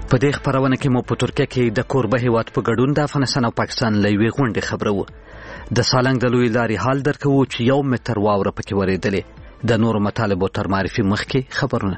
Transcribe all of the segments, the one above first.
په دې خبرونه کې مو په ترکیه کې د کوربه هیواد په ګډون د افغانستان او پاکستان له یوې غونډې خبره وه. د سالنګ د لویې لارې حال درکوو چې 1 متر واوره پکې ورېدلې. د نورو مطالبو تر معرفي مخکې خبرونه.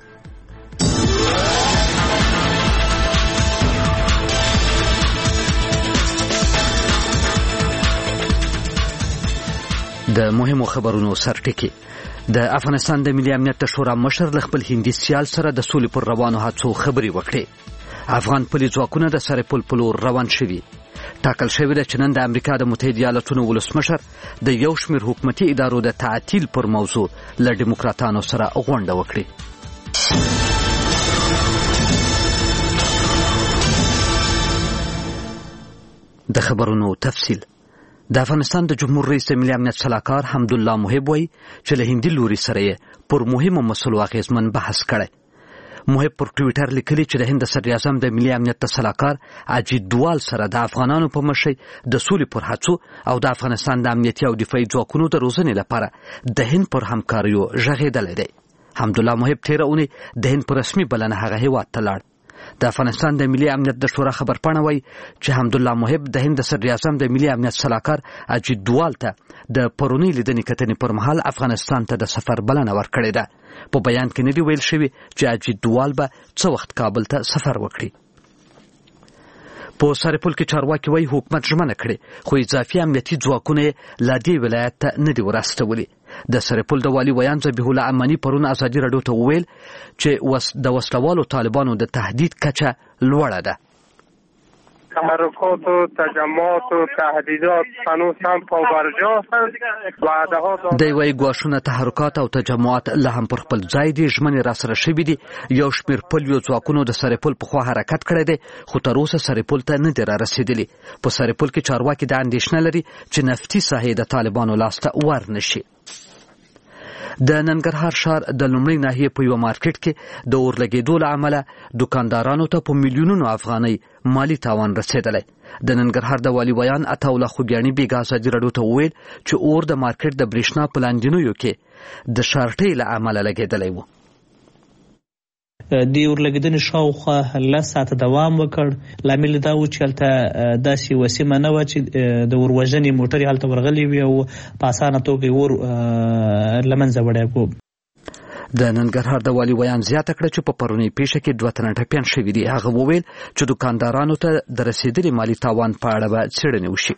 د مهمو خبرونو سرټکی. د افغانستان د ملي امنیت د شورا مشر له خپل هندي سیال سره د سولې پر روانو هڅو خبرې وکړې. افغان پولي ځواکونه د سرپل په لور روان شوي. ټاکل شوې ده چې نن د امریکا د متحده ایالاتونو ولسمشر د یو شمېر حکومتي ادارو د تعطیل پر موضوع له ډیموکراتانو سره غونډه وکړي. د خبرونو تفصیل. د افغانستان د جمهور رئیس د ملي امنیت سلاکار حمدالله محب وایي چې له هندي لوري سره یې پر مهمو مسلو اغېزمن بحث کړی. محب پر ټویټر لیکلي چې د هند صدر اعظم د ملي امنیت د سلاکار اجیت دوال سره د افغانانو په مشرۍ د سولې پر هڅو او د افغانستان د امنیتي او دفاعي ځواکونو د روزنې لپاره د هند پر همکاریو غږېدلی دی. حمدالله محب تېره اونۍ د هند په رسمي بلنه هغه هېواد ته لاړ. د افغانستان د ملي امنیت د شورا خبرپاڼه وایي چې حمدالله محب د هند صدر اعظم د ملي امنیت سلاکار اجیت دوال ته د پرونۍ لیدنې کتنې پر مهال افغانستان ته د سفر بلنه ورکړې ده. په بیان کې نه دی ویل شوی چې اجیت دوال به څه وخت کابل ته سفر وکړي. په سرپل کې چارواکي وایي حکومت ژمنه کړې خو اضافي امنیتي ځواکونه یې لا دې ولایت ته نه دي ورستولي. د سرپل د والي ویان ذبیح الله اماني پرون ازادي راډیو ته وویل چې د وسلوالو طالبانو د تهدید کچه لوړه ده. تحرکات و تجمعات و تهدیدات هنوز هم پابرجا هستند. دی وایي ګواښونه تحرکات او تجمعات لا هم پر خپل ځای دي. ژمنې راسره شوي دي. یو شمېر پلیو ځواکونو د سرپل په خوا حرکت کړی دی خو تر اوسه سرپل ته نه دي رارسېدلي. په سرپل کې چارواکي دا اندېښنه لري چې نفتي ساحې د طالبانو لاسته ور نه شي. د ننګرهار ښار د لومړۍ ناحیې په یوه مارکیټ کې د اور لګېدو له امله دوکاندارانو ته په میلیونونو افغانۍ مالي تاوان رسېدلی. د ننګرهار د والي ویان عطاالله خوګیاڼي بیګا ازادي راډیو ته وویل چې اور د مارکیټ د برېښنا په لاندینیو کې د شارټۍ له امله لګېدلی و. د اورلګیدنې شاوخوا 10 ساعته دوام وکړ. لامل دا و چې هلته داسې یوه سیمه نه وه چې د اوروژنې موټرې هلته ورغلې وي او په اسانه توګه یې اور له منځه وړی و. د ننګرهار د والي ویان زیاته کړه چې په پرونۍ پیښه کې 2 تنه ټپیان شوي دي. هغه وویل چې دوکاندارانو ته د رسېدلي مالي تاوان په اړه به څېړنې وشي.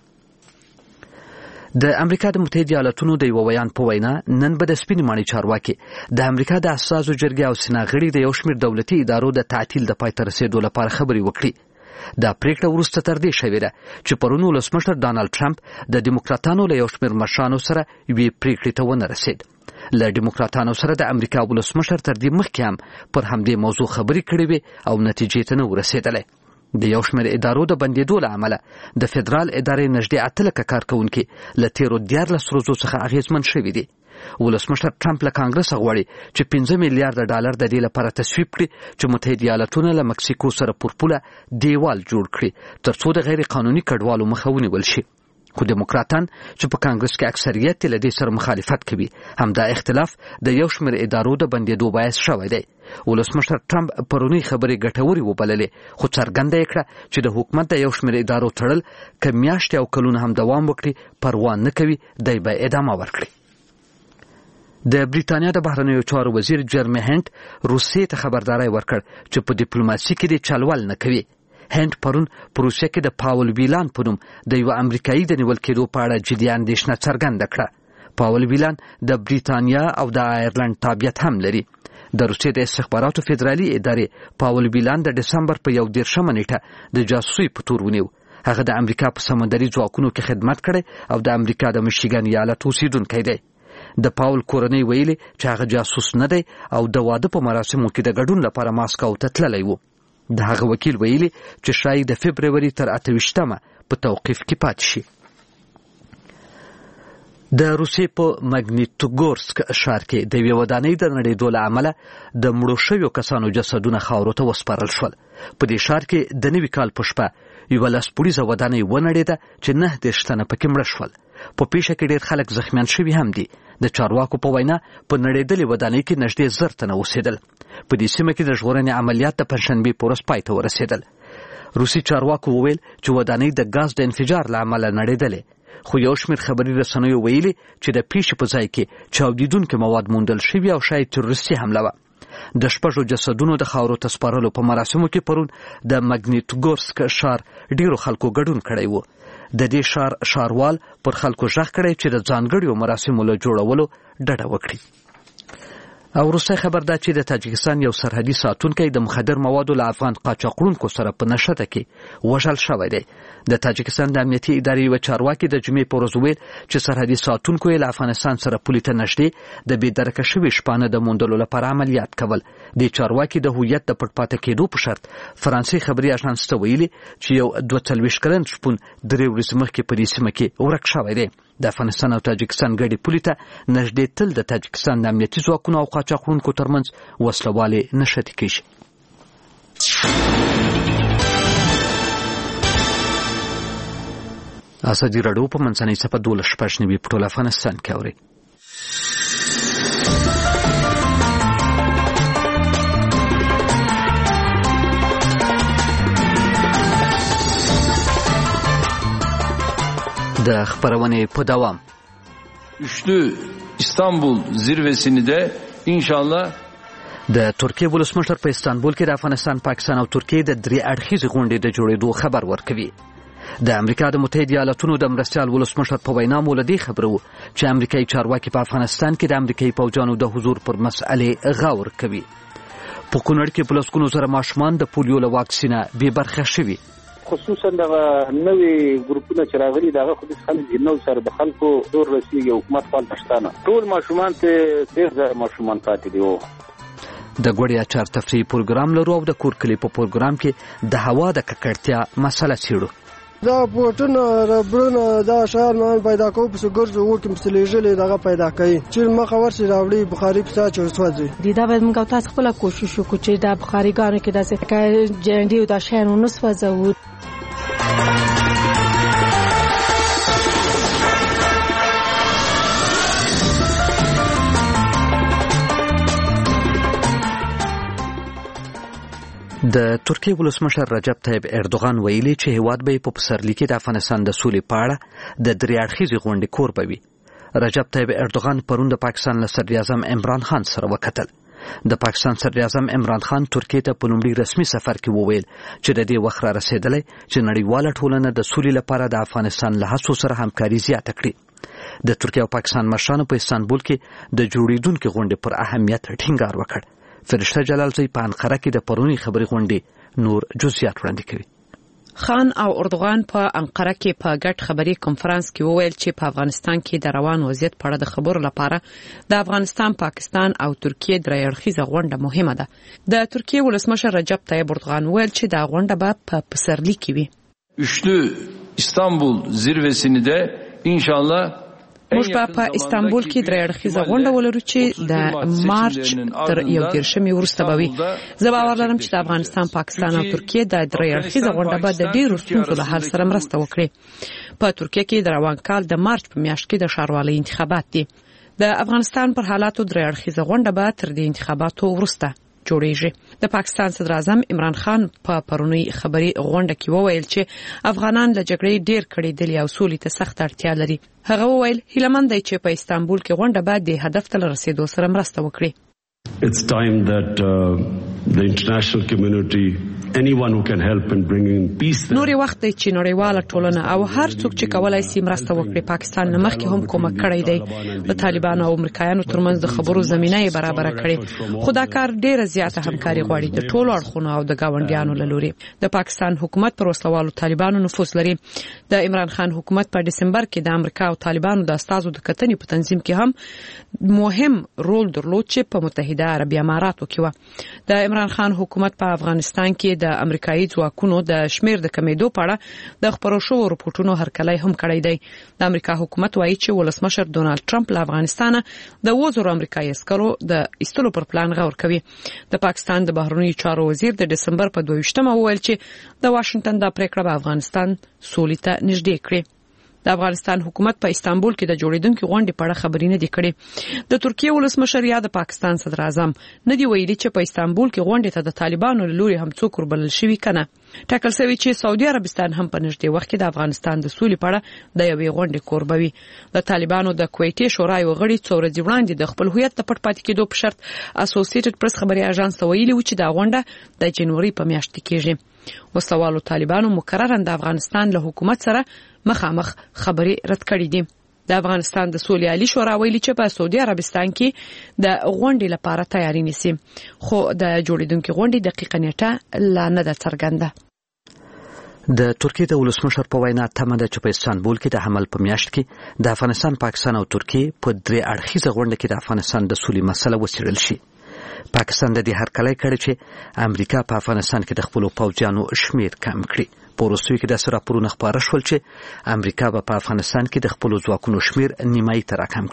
د امریکا د متحده ایالاتونو د یو ویان په وینا نن به د سپینې ماڼۍ چارواکي د امریکا د اساسو جرګې او سنا غړي د یو شمېر دولتي ادارو د تعطیل د پای ته رسېدو لپاره خبرې وکړي. دا پریکړه وروسته تر دې شوې ده چې پرون ولسمشر ډانلډ ټرمپ د ډیموکراتانو له یو شمېر مشرانو سره یوې پریکړې ته ونه رسېد. له ډیموکراتانو سره د امریکا ولسمشر تر دې مخکې هم پر همدې موضوع خبرې کړې وې او نتیجې ته نه ورسېدلی. د یو شمېر ادارو د بندېدو له امله د فدرال ادارې نږدې 8 لکه کارکوونکي له تېرو 14 ورځو څخه اغېزمن شوي دي. ولسمشر ټرمپ له کانګرس غواړي چې 15 میلیارډ ډالر د دې لپاره تصویب کړي چې متحده ایالاتونه له مکسیکو سره پر پوله دیوال جوړ کړي ترڅو د غیر قانوني کډوالو مخه ونیول شي. خو دیموکراتان چې په کانګرس کې اکثریت له دې سره مخالفت کوي همدا اختلاف د یو شمېر ادارو د بندېدو باعث شوی دی. ولسمشر ټرمپ پرونی خبرې ګټورې وبللې خو څرګنده یې کړه چې د حکومت د یو شمېر ادارو تړل که میاشتې او کلونه هم دوام وکړي پروا نه کوي دی به ادامه ورکړي. د بریتانیا د بهرنیو چارو وزیر جرمی هنټ روسیې ته خبرداری ورکړ چې په ډیپلوماسي کې دې چلول نه کوي. هند پرون په روسیه کې د پاول ویلان په نوم د یو امریکایي د نیول کېدو په اړه جدي اندېښنه څرګنده کړه. پاول ویلان د بریتانیا او د آیرلند تابعیت هم لري. د روسیې د استخباراتو فدرالي ادارې پاول ویلان د دسمبر په 11 نیټه د جاسوسۍ په تور ونیو. هغه د امریکا په سمندري ځواکونو کې خدمت کړی او د امریکا د میشیګن ایالت اوسیدونکی دی. د پاول کورنۍ ویلي چې هغه جاسوس نه دی او د واده په مراسمو کې د ګډون لپاره ماسکو ته تللی و. د هغه وکیل ویلي چې شاید د فبروري تر 28مه په توقیف کې پاتې شي. د روسیې په ماګنیټوګورسک ښار کې د یوې ودانۍ د نړېدو له امله د مړو شویو کسانو جسدونه خاورو ته وسپارل شول. په دې ښار کې د نوي کال په شپه یوه لسپوړیزه ودانۍ ونړېده چې 9 تنه پکې مړه شول. په پیښه کې ډېر خلک زخمیان شوي هم دي. د چارواکو په وینا په نړېدلې ودانۍ کې نږدې 1000 تنه اوسېدل. په دې سیمه کې د ژغورنې عملیات د پنځشنبې په ورځ پای ته ورسېدل. روسي چارواکو وویل چې ودانۍ د ګاز د انفجار له امله نړېدلې، خو یو شمېر خبري رسنیو ویلي چې د پیښې په ځای کې چاودیدونکي مواد موندل شوي او شاید تروریستي حمله وه. د 6 جسدونو د خاورو ته سپارلو په مراسمو کې پرون د مګنیټګورسک ښار ډیرو خلکو ګډون کړی و. د دې ښاروال پر خلکو غږ کړی چې د ځانګړیو مراسمو له جوړولو ډډه وکړي. او وروستی خبر دا چې د تاجکستان یو سرحدي ساتونکی د مخدر موادو له افغان قاچاقونکو سره په نښته کې وژل شوی دی. د تاجکستان د امنیتي ادارې یوه چارواکي د جمعې په ورځ وویل چې سرحدي ساتونکو یې له افغانستان سره پولې ته نږدې د بې درکه شوي شپانه د موندلو لپاره عملیات کول. د چارواکي د هویت د پټ پاتې کېدو په شرط فرانسې خبري اژانس ته ویلي چې یو 42 کلن شپون 3 ورځې مخکې په دې سیمه کې ورک شوی دی. د افغانستان او تاجکستان ګډې پولې ته نږدې تل د تاجکستان د امنیتي ځواکونو او قاچاقونکو ترمنځ وسلوالې نښتې کېږي. ازادي راډیو په منځنۍ صفحه 12 په ټول افغانستان کې اوري. د خبرونې په دوام üçlü İstanbul zirvesini de inşallah د ترکیه ولسمشر په استانبول کې د افغانستان، پاکستان او ترکیه د 3 اړخیزې غونډې د جوړېدو خبر ورکوي. د امریکا د متحده ایالاتونو د مرستیال ولسمشر په وینا مولدي خبره و چې امریکایي چارواکي په افغانستان کې د امریکایي پوځیانو د حضور پر مسئلې غور کوي. په کونړ کې په لسګونو زره ماشومان د پولیو له واکسینه بې برخه شوي. خصوصا د نوې ګروپونه چې راغلي دغه خو د خلک نو سره د خلکو دور رسیږي حکومت خپل پښتانه ټول ماشومان ته ډېر ماشومان پاتې دي. د ګوړې اچار تفریحي پروګرام لرو او د کور کلي په پروګرام کې د هوا د ککړتیا مسله څېړو. دا بوټونه ربرونه دا شهر مان پیدا کوو په ګرځو وکم سلیجلې دغه پیدا کوي چې مخه ورسي راوړي بخاري په تاچ وسوځي. دا به موږ تاسو خپل کوشش وکړو چې دا بخاریګانو کې داسې جنډي او دا شهر نو وسوځو. د ترکیه ولسمشر رجب طیب اردوغان ویلي چې هیواد به په پسرلي کې د افغانستان د سولې په اړه د 3 اړخیزې غونډې کوربه وي. رجب طیب اردوغان پرون د پاکستان له صدراعظم عمران خان سره وکتل. د پاکستان صدراعظم عمران خان ترکیه ته په لومړي رسمي سفر کې وویل چې د دې وخت را رسېدلی چې نړیواله ټولنه د سولې لپاره د افغانستان له هڅو سره همکاري زیاته کړي. د ترکیه او پاکستان مشرانو په استانبول کې د جوړېدونکې غونډې پر اهمیت ټینګار وکړ. فرشته جلالزی په انقره کې د پرونی خبري غونډې نور جزئیات وړاندې کوي. خان او اردوغان په انقره کې په ګډ خبري کنفرانس کې وویل چې په افغانستان کې د روان وضعیت په اړه د خبرو لپاره د افغانستان، پاکستان او ترکیه درې اړخیزه غونډه مهمه ده. د ترکیه ولسمشر رجب طیب اردوغان وویل چې دا غونډه به په پسرلي کې وي. Üçlü İstanbul zirvesini de inşallah موږ په استانبول کې درې اړخیزه غونډه ولرو چې د مارچ تر 1 وروسته به وي. زه باور لرم چې د افغانستان، پاکستان او ترکیه د درې اړخیزه غونډه به د ډیرو ستونزو له حل سره مرسته وکړي. په ترکیه کې د روان کال د مارچ په میاشت کې د ښاروالۍ انتخابات دي. د افغانستان پر حالاتو درې اړخیزه غونډه به تر دې انتخاباتو وروسته جوړیږي. د پاکستان صدراعظم عمران خان په پرونی خبري غونډه کې وویل چې افغانان له جګړې ډیر کړيدلي او سولې ته سخت اړتیا لري. هغه وویل هیلمند دی چې په استانبول کې غونډه به د هدف ته رسیدو سره مرسته وکړي. It's time that the international community, anyone who can help in bringing peace. نوري وخت دی چې نړیواله ټولنه او هر څوک چې کولای شي مرسته وکړي پاکستان نه مخکې هم کومک کړی دی. د طالبانو او امریکایانو ترمنځ د خبرو زمينه یې برابر کړې. خدا کار ډیره زیاته همکاري غواړي د ټولو اړخونو او د گاونډیانو له لوري. د پاکستان حکومت پر وسلوالو طالبانو نفوذ لري. د عمران خان حکومت په دسمبر کې د امریکا او طالبانو د استازو د کتنې په تنظیم کې هم مهم رول درلود چې په متحده عربی اماراتو کې و. د عمران خان حکومت په افغانستان کې د امریکایي ځواکونو د شمیر د کمیدو په اړه د خبرو شوو رپورټونو هرکلی هم کړی دی. د امریکا حکومت وایي چې ولسمشر ډونالد ټرمپ له افغانستانه د 2,000 امریکایي عسکرو د ایستلو پر پلان غور کوي. د پاکستان د بهرنیو چارو وزیر د دسمبر په 22 وویل چې د واشنگټن د پریکړه به افغانستان سولې ته نږدې کړي. د افغانستان حکومت په استانبول کې د جوړیدونکو غونډې په اړه خبرې نه دي کړې. د ترکیه ولسمشر یا د پاکستان صدر اعظم نه دی ویلي چې په استانبول کې غونډې ته د طالبانو له لوري هم څوک وربلل شوی کنه. ټاکل شوی چې سعودي عربستان هم په نږدې وخت کې د افغانستان د سولې په اړه د یوې غونډې کوربه وي. د طالبانو د کویټي شورای غړي څو ورځې وړاندې د خپل هویت د پټ پاتې کېدو په شرط اسوسییټډ پریس خبري اژانس ته ویلي و چې دا غونډه د جنوري په میاشت کې کېږي. وسلوالو طالبانو مکرراً د افغانستان له حکومت سره مخامخ خبري رد کړې دي. د افغانستان د سولې عالی شورا ویلي چې په سعودي عربستان کې د غونډې لپاره تیاری نیسي، خو د جوړیدونکو غونډې دقیقه نیټه لا نه ده څرګنده. د ترکیه د ولسمشر په وینا تمه ده چې په استانبول کې د حمل په میاشت کې د افغانستان، پاکستان او ترکیه په درې اړخیزه غونډه کې د افغانستان د سولې مسله وڅېړل شي. پاکستان د دې هرکلی کړی چې امریکا په افغانستان کې د خپل پوځیانو شمیر کم کړي. په روسیې کې د راپورونو خبره شول چې امریکا په افغانستان کې د خپل ځواکونو شمیر نیمایي ته راکم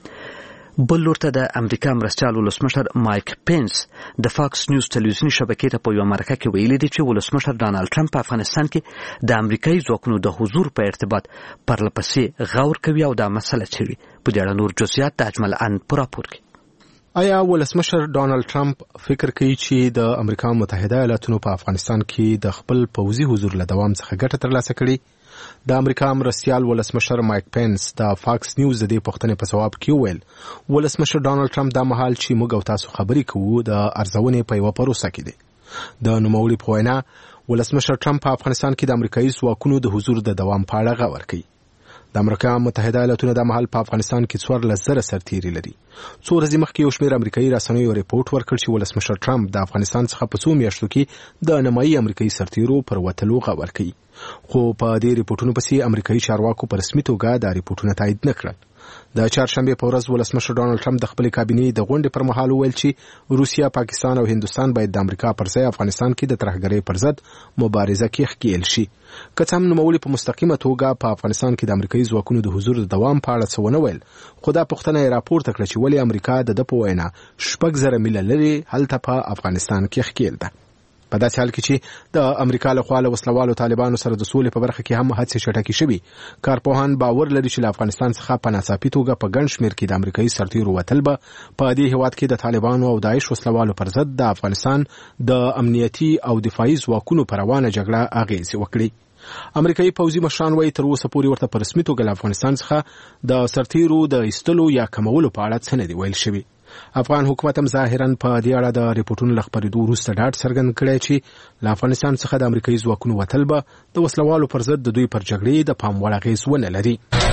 کړي. بل لور ته د امریکا مرستیال ولسمشر مایک پینس د فاکس نیوز تلویزیوني شبکې ته په یو مرکه کې ویلي دی چې ولسمشر ډانلډ ټرمپ په افغانستان کې د امریکایي ځواکونو د حضور په ارتباط پرلپسې غور کوي او دا مسله څېړي. په دې اړه نور جزئیات د اجمل ان په راپور کې. آیا ولسمشر ډانلډ ټرمپ فکر کوي چې د امریکا متحده ایالاتونو په افغانستان کې د خپل پوځي حضور له دوام څخه ګټه ترلاسه کړي؟ د امریکا مرستیال ولسمشر مایک پینس د فاکس نیوز د دې پوښتنې په ځواب کې وویل ولسمشر ډانلډ ټرمپ دا مهال چې موږ او تاسو خبرې کوو د ارزونې په یوه پروسه کې دی. د نوموړي په وینا ولسمشر ټرمپ په افغانستان کې د امریکایي ځواکونو د حضور د دوام په اړه غور کوي. د امریکا متحده ایالاتونو د محل په افغانستان کې 14,000 سرتیري لري. څو ورځې مخکې یو شمېر امریکایي رسنیو ریپورت ورکړ چې ولسمشر ټرمپ د افغانستان څخه په څو میاشتو کې د نیمایي امریکایي سرتیرو پر وتلو غور کوي. خو په دې ریپورتونو پسې امریکایي چارواکو په رسمي توګه دا ریپورتونه تایید نه کړل. د چهارشنبه په ورځ ولسمشر ډانلډ ټرمپ د خپل کابینې د غونډې پر مهال ویل چې روسیا، پاکستان او هندوستان باید د امریکا پر ځای افغانستان کې د ترهګرۍ پر ضد مبارزه کې ښکېل شي. که څه هم نوموړي په مستقیمه توګه په افغانستان کې د امریکایي ځواکونو د حضور د دوام په اړه څه ونه ویل، خو دا پوښتنه یې راپورته کړه چې ولې امریکا د ده په وینا 6,000 میله لرې هلته په افغانستان کې ښکېل ده. په داسې حال کې چې د امریکا لخوا له وسلوالو طالبانو سره د سولې په برخه کې هم هڅې چټکې شوي، کارپوهان باور لري چې له افغانستان څخه په ناڅاپي توګه په ګڼ شمېر کې د امریکایي سرتیرو وتل به په دې هېواد کې د طالبانو او داعش وسلوالو پر ضد د افغانستان د امنیتي او دفاعي ځواکونو پر روانه جګړه اغېزې وکړي. امریکایي پوځي مشران وايي تر اوسه پورې ورته په رسمي توګه له افغانستان څخه د سرتیرو د ایستلو یا کمولو په اړه څه نه دي ویل شوي. افغان حکومت هم ظاهرا په دې اړه د ریپورتونو له خپرېدو وروسته ډاډ څرګند کړی چې له افغانستان څخه د امریکایي ځواکونو وتل به د وسلوالو پر ضد د دوی پر جګړې د پام وړ اغېز ونه لري.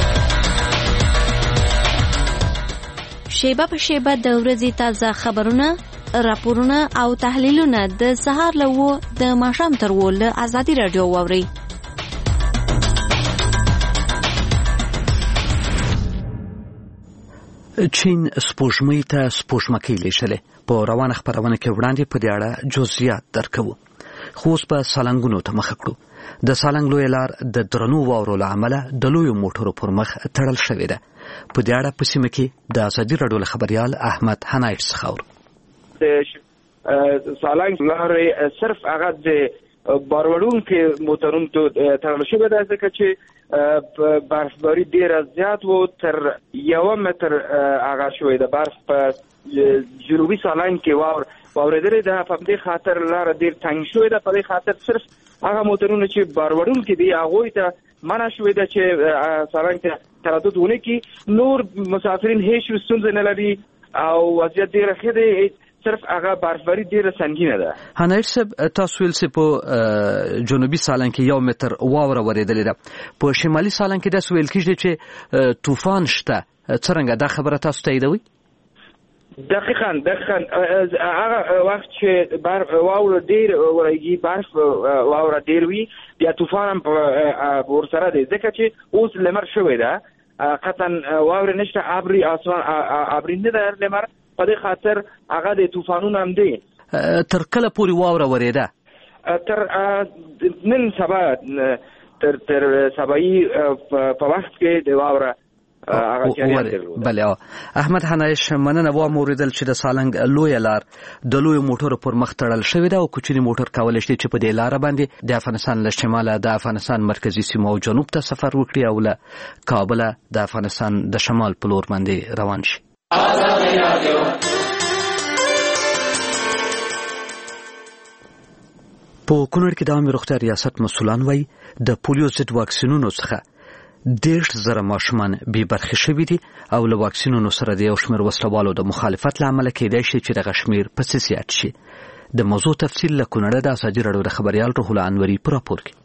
شیبه په شیبه د ورځې تازه خبرونه، راپورونه او تحلیلونه د سهار له 9 د ماښام تر 10 له ازادي رادیو واورئ. چین سپوږمۍ ته سپوږمکۍ لیږلې. په روانه خپرونه کې وړاندې په دې اړه جزئیات درکوو. خو اوس په سالنګونو ته مخه کړو. د سالنګ لویه لار د درنو واورو له امله د لویو موټرو پر مخ تړل شوې ده. په دې اړه په سیمه کې د ازادي راډیو له خبریال احمد حنایت څخه اورو. د سالنګ لارې صرف هغه د باروړونکو موټرونو ته تړل شوې ده، ځکه چې برفباری ډیره زیات و، تر 1 متر هغه شوې ده. برف په جنوبي سالنګ کې واورېدلې ده، په دې خاطر لاره ډیر تنګ شوې ده. په دې خاطر صرف هغه موټرونه چې باروړونکو دي هغوی ته منع شوې ده چې سالنګ ته تردد ونه کړي. نور مسافرین هیڅ ستونزه نه لري او وضعیت ډیره ښه دی، صرف هغه برفباری ډیره سنگینه ده. حنایت صاحب، تاسو ویل چې په جنوبي سالنګ کې 1 متر واوره ورېدلې ده، په شمالي سالنګ کې داسې ویل کېږي چې طوفان شته. څرنګه دا خبره تاسو تاییدوئ؟ دقیقاً هغه وخت چې واوره ډیر ورېږي، برف واوره ډیر وي، بیا طوفان هم ورسره دی، ځکه چې اوس لمر شوی ده، قطعا واوره نشته، ابري اسمان ابري نه ده لمر، په دې خاطر هغه د طوفانونو هم دی. تر کله پورې واوره ورېده؟ تر نن سبا، تر سبایي په وخت کې د واوره بله احمد حنایش مننه و موریدل چې د سالنګ لوی لار د لوی موټر پر مخ تړل شوی دا او کوچني موټر کولای شي چې په دې لار باندې د افغانستان له شماله د افغانستان مرکزی سیمه او جنوب ته سفر وکړي او له کابل د افغانستان د شمال په لور باندې روان شي. په کونړ کې د عامه روغتیا ریاست مسؤلان وایي د پولیو ضد واکسینونو څخه 10,000 ماشومان بې برخې شوي دي او له واکسینونو سره د یو شمېر وسلوالو د مخالفت له امله کېدای شي چې دغه شمېر پسې زیات شي. د موضوع تفصیل له کونړه د ازادي راډیو د خبریال روح الله انوري په راپور کې.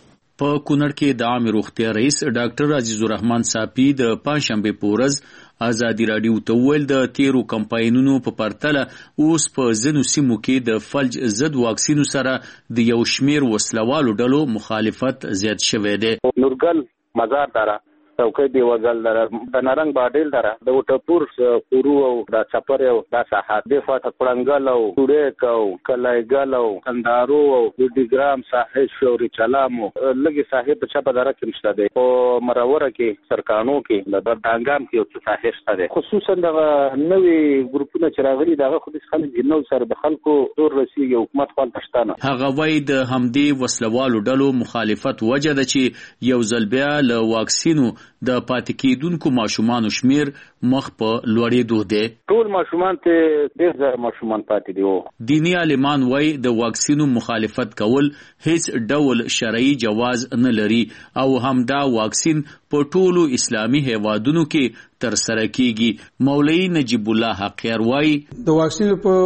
په کونړ کې د عامه روغتیا رئیس ډاکټر عزیز الرحمن صافي د پنځشنبه په ورځ ازادي راډیو ته ویل د تیرو کمپاینونو په پرتله اوس په ځینو سیمو کې د فلج ضد واکسینو سره د یو شمېر وسلوالو ډلو مخالفت زیات شوی دی. نورګل مزار داره څوکۍ دی وګل داره د نارنګ باډیل داره د وټپور پورو او د چپر او د ساحات د فاته پړنګل او ټوریک او کلایګل او کندارو او د ډیګرام ساحل شوري چلامو لګي صاحب په چپه دره کې مشته دی او مراوره کې سرکانو کې د دانګام کې او صاحب شته دی. خصوصا د نوې ګروپونو چې راغلي دغه خو د خلک جنو سره د خلکو زور رسیږي حکومت خپل پښتانه هغه وای د همدې وسلوالو ډلو مخالفت وجه ده چې یو ځل بیا له واکسینو د پاتې کېدونکو ماشومان شمیر مخ په لوړېدو دی. ټول ماشومان ته 10,000 ماشومان پاتې دي. دینی عالمان وای د واکسینو مخالفت کول هیڅ ډول شرعي جواز نه لري او همدا واکسین په ټولو اسلامي هیوادونو کې تر سره کیږي. مولوی نجیب الله حقیار وای د واکسین په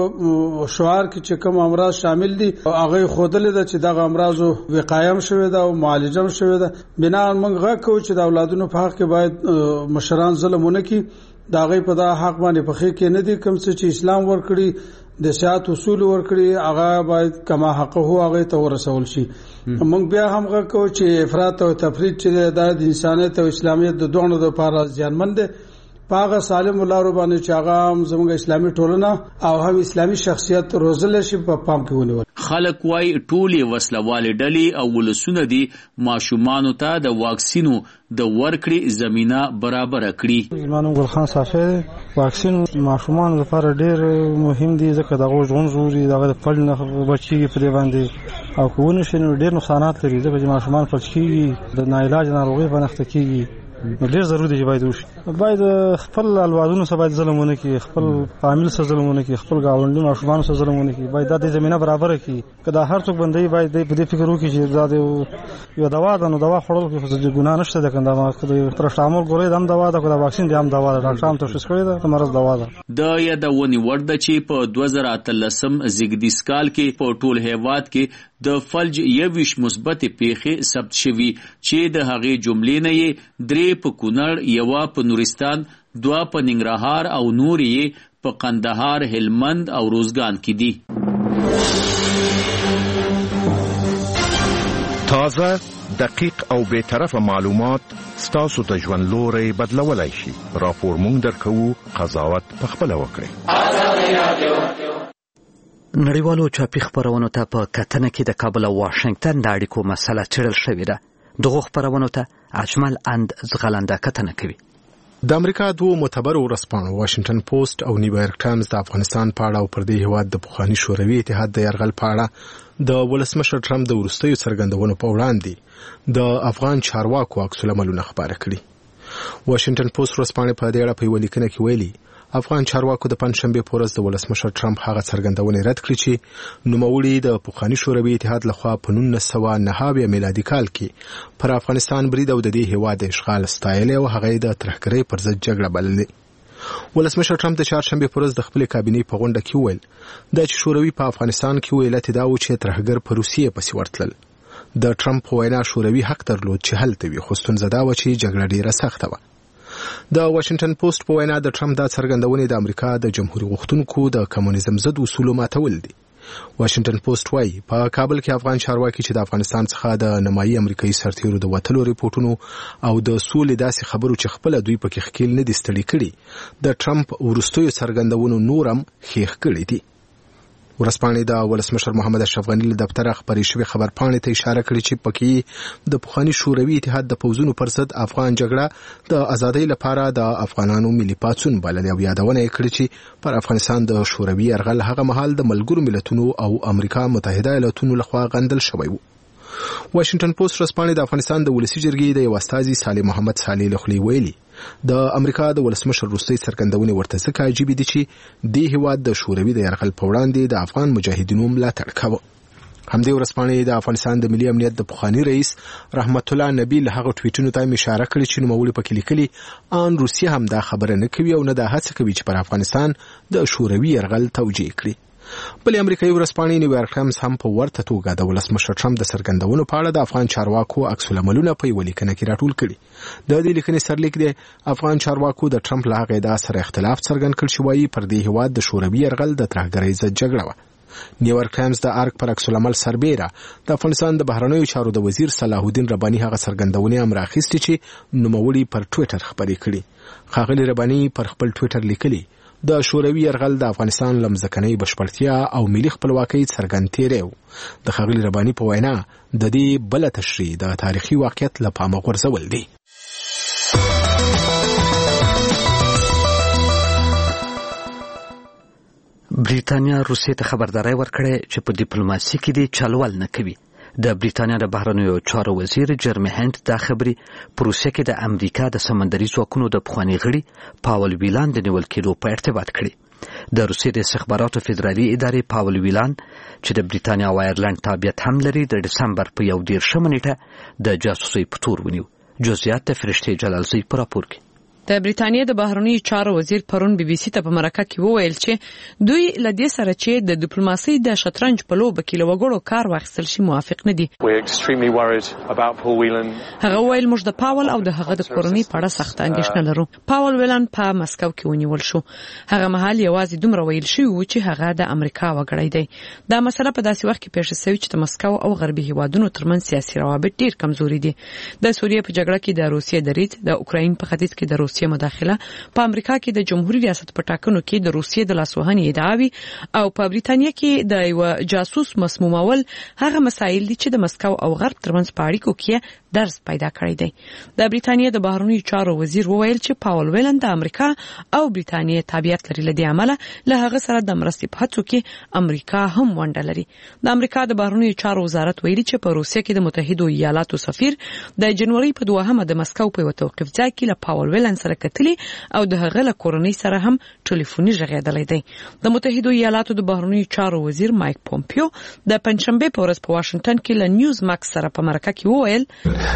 شعار کې چې کوم امراض شامل دي هغه خودل ده چې دغه امراضو وقایم شوی ده او معالجه شوی ده. بنا موږ غواړو چې د اولادونو په حق کې باید مشران ظلمونه کوي دا غي په دا حق باندې په خې کې نه دي کوم څه چې اسلام ورکړي د سیاست اصول ورکړي هغه باید کما حق هو هغه ته ورسول شي. موږ بیا هم غواړو چې افراط او تفرید چې د انسانیت او اسلامیت د دوه لپاره ځانمند پاغه سالم لارو باندې چې هغه زموږ اسلامي ټولنه او هم اسلامي شخصیت روزل شي په پام کې ونیول. خلک وای ټولې وسلوالې ډلې او ولسونه دي ماشومان ته د واکسینو د ورکړې زمينه برابر کړي. زمانو ګل خان صافي واکسین ماشومان لپاره ډېر مهم دي ځکه دغه ژوند زوري دغه فل نه بچي په دې باندې او کوونه شنو ډېر نقصانات لري ځکه چې ماشومان فلج کیږي د ناعلاج ناروغي په نخته کیږي. ډېر ضروري دی چې باید وشي باید خپل الوادونو سره باید ظلمونه کوي خپل فامیل سره ظلمونه کوي خپل گاونډي ماشومان سره ظلمونه کوي باید د زمينه برابر کړي کله هر څوک باندې باید په دې فکر وکړي چې دا یو دوا ده نو دوا خورل کې ګناه نشته ده کنده ما پرشتامول ګورې دم دوا ده کله واکسین دیم دوا ده ډاکټر هم تشخیص کړی ده مرز دوا ده. د یادونې ورده چې په 2013 زیږدیز کال کې په ټول هیواد کې د فلج 21 مثبت پیښې ثبت شوي چې د هغې جملې نه یې 3 په کونړ یو په نورستان 2 په ننګرهار او نور یې په قندهار هلمند او روزګان کې دي. تازه دقیق او بی‌طرفه معلومات ستاسو د ژوند لوري بدلولای شي. راپور مونږ درکو قضاوت پخپله وکړئ. نړیوالو چاپی خبرونو ته په کتنه کې د کابل او واشنگټن د اړیکو مسله چیرل شوې ده. دغه خبرونو ته اجمل اند زغلنده کتنه کوي. د امریکا دوه معتبر ورځپاڼو واشنگټن پوسټ او نیویارک ټایمز د افغانستان په اړه او پر دې هیواد د پخوانی شوروي اتحاد د یرغل په اړه د ولسمشر ټرمپ د وروستیو څرګندونو په وړاندې د افغان چارواکو عکس العملونه خبره کړي. واشنگټن پوسټ ورځپاڼه په دې اړه په ولیکنه کې ویلي افغان چارواکو د پنځشنبه په ورځ د ولسمشر ټرمپ هغه څرګندونه رد کړې چې نوموړي د پخوانی شوروي اتحاد لخوا په 1990 میلادي کال کې پر افغانستان برید او د دې هیواد اشغال ستایل او هغه د ترهګرۍ پر ضد جګړه بللې. ولسمشر ټرمپ د چهارشنبه په ورځ د خپل کابینې په غونډه کې ویل د شوروي په افغانستان کې ویلت دا و چې ترهګر په روسیې پسې ورتلل. د ټرمپ وینا شوروي حق درلود چې هلته وي خو ستونزه دا و چې جګړه ډیره سخته وه. د واشنگټن پوسټ په وینا د ټرمپ دا څرګندونې د امریکا د جمهوریت غوښتونکو د کمونیزم ضد اصولو ماتول دي. واشنگټن پوسټ وايي په کابل کې افغان چارواکي چې د افغانستان څخه د نمایي امریکایي سرتیرو د وټلو ریپورتونو او د سولې داسې خبرو چې خپل دوی پکې خکیل نه دي ستړي کړي د ټرمپ ورستیو څرګندونو نورم خېخ کړي دي. ورسپانې د ولسمشر محمد اشرف غنی له دفتره خبري شوی خبر پاڼې ته اشاره کړې چې پکې د پخوانی شوروي اتحاد د پوځونو پر ضد افغان جګړه د ازادۍ لپاره د افغانانو ملي پاڅون بلل او یادونه کړې چې پر افغانستان د شوروي یرغل هغه مهال د ملګرو ملتونو او امریکا متحده ایالاتونو لخوا غندل شوی و. واشنگټن پوسټ ورسپانې د افغانستان د ولسی جرګې د یو استازي صالح محمد صالح لخلی ویلي د امریکا د ولسمشر روسي څرګندونې ورته ځکه عجیب دي چې د هیواد د شوروي د یرغل په وړاندې د افغان مجاهدینو ملاتړ کاوه. همدې ورسپانې د افغانستان د ملي امنیت د پخوانی رئیس رحمت الله نبی له هغه ټویټونو ته اشاره کړې چې نوموړي پکې لیکلي ان روسیه هم دا خبره نه کوي او نه د هڅه کوي چې پر افغانستان د شوروي یرغل توجیه کړي. بلې امریکایي ورسپانې نیویارک ټایمز هم په ورته توګه د ولسمشر ټرمپ د څرګندونو په اړه د افغان چارواکو عکس العملونه په یوه لیکنه کې راټول کړي. د دې لیکنې سرلیک د افغان چارواکو د ټرمپ له هغې ادعا سره اختلاف څرګند کړ چې وایي پر دې هیواد د شوروي یرغل د ترهګرۍ ضد جګړه وه. نیویارک ټایمز د ارګ پر عکس العمل سربیره د افغانستان د بهرنیو چارو د وزیر صلاح الدین رباني هغه څرګندونې هم راخیستې چې نوموړي پر ټویټر خبرې کړي. ښاغلي رباني پر خپل ټویټر لیکلي د شوروي یرغل د افغانستان لمزکنۍ بشپړتیا او ملي خپلواکۍ څرګند تیری و. د ښاغلي رباني په وینا د دې بله تشریح د تاریخي واقعیت له پامه غورځول دی. بریتانیا روسیې ته خبرداری ورکړې چې په ډیپلوماسي کې دې چلول نه کوي. د بریتانیا د بهرنیو چارو وزیر جرمی هند دا خبرې په روسیه کې د امریکا د سمندري ځواکونو د پخوانی غړي پاول ویلان د نیول کېدو په ارتباط کړي. د روسیې د استخباراتو فدرالي ادارې پاول ویلان چې د بریتانیا او آیرلند تابعیت هم لري د دسمبر په 11 نیټه د جاسوسۍ په تور ونیو. جزئیات د فرشتې جلالزی په راپور کې. د بریتانیا د بهرنیو چارو وزیر پرون بي بي سي ته په مرکه کې وویل چې دوی لدې سره چې د ډیپلوماسۍ د شطرنج په لوبه کې لوګړو کار واخیستل شي موافق نه دي. هغه ویل موږ د پاول او د هغه د کورنۍ په اړه سخت اندېښنه لرو. پاول ویلان په مسکو کې ونیول شو. هغه مهال یوازې دومره ویل شوی و چې هغه د امریکا وګړی دی. دا مسله په داسې وخت کې پیښه شوې چې د مسکو او غربي هیوادونو ترمنځ سیاسي روابط ډیر کمزوري دي. د سوریې په جګړه کې د روسیې دریځ، د اوکراین په ختیځ کې د روسیې مداخله، په امریکا کې د جمهوریت ریاست په ټاکنو کې د روسیې د لاسوهنې ادعاوي او په بریتانیا کې د یو جاسوس مسمومول هغه مسایل دي چې د مسکو او غرب ترمنځ په اړیکو کې درز پیدا کړی دی. د بریتانیا د بهرنیو چارو وزیر وویل چې پاول ویلن د امریکا او بریتانیا تابعیت لري، لدې عمله له هغه سره د مرستې په هڅو کې امریکا هم ونډه لري. د امریکا د بهرنیو چارو وزارت ویلي چې په روسیه کې د متحده ایالاتو سفیر د جنوري په 2 د مسکو په توقف ځای کې له پاول ویلن سره کتلی او د هغه له کورنۍ سره هم ټلیفوني ژغېدلی دی. د متحده ایالاتو د بهرنیو چارو وزیر مایک پومپیو د پنځشنبه په ورځ په واشنگټن کې له نیوز ماکس سره په مرکه کې وویل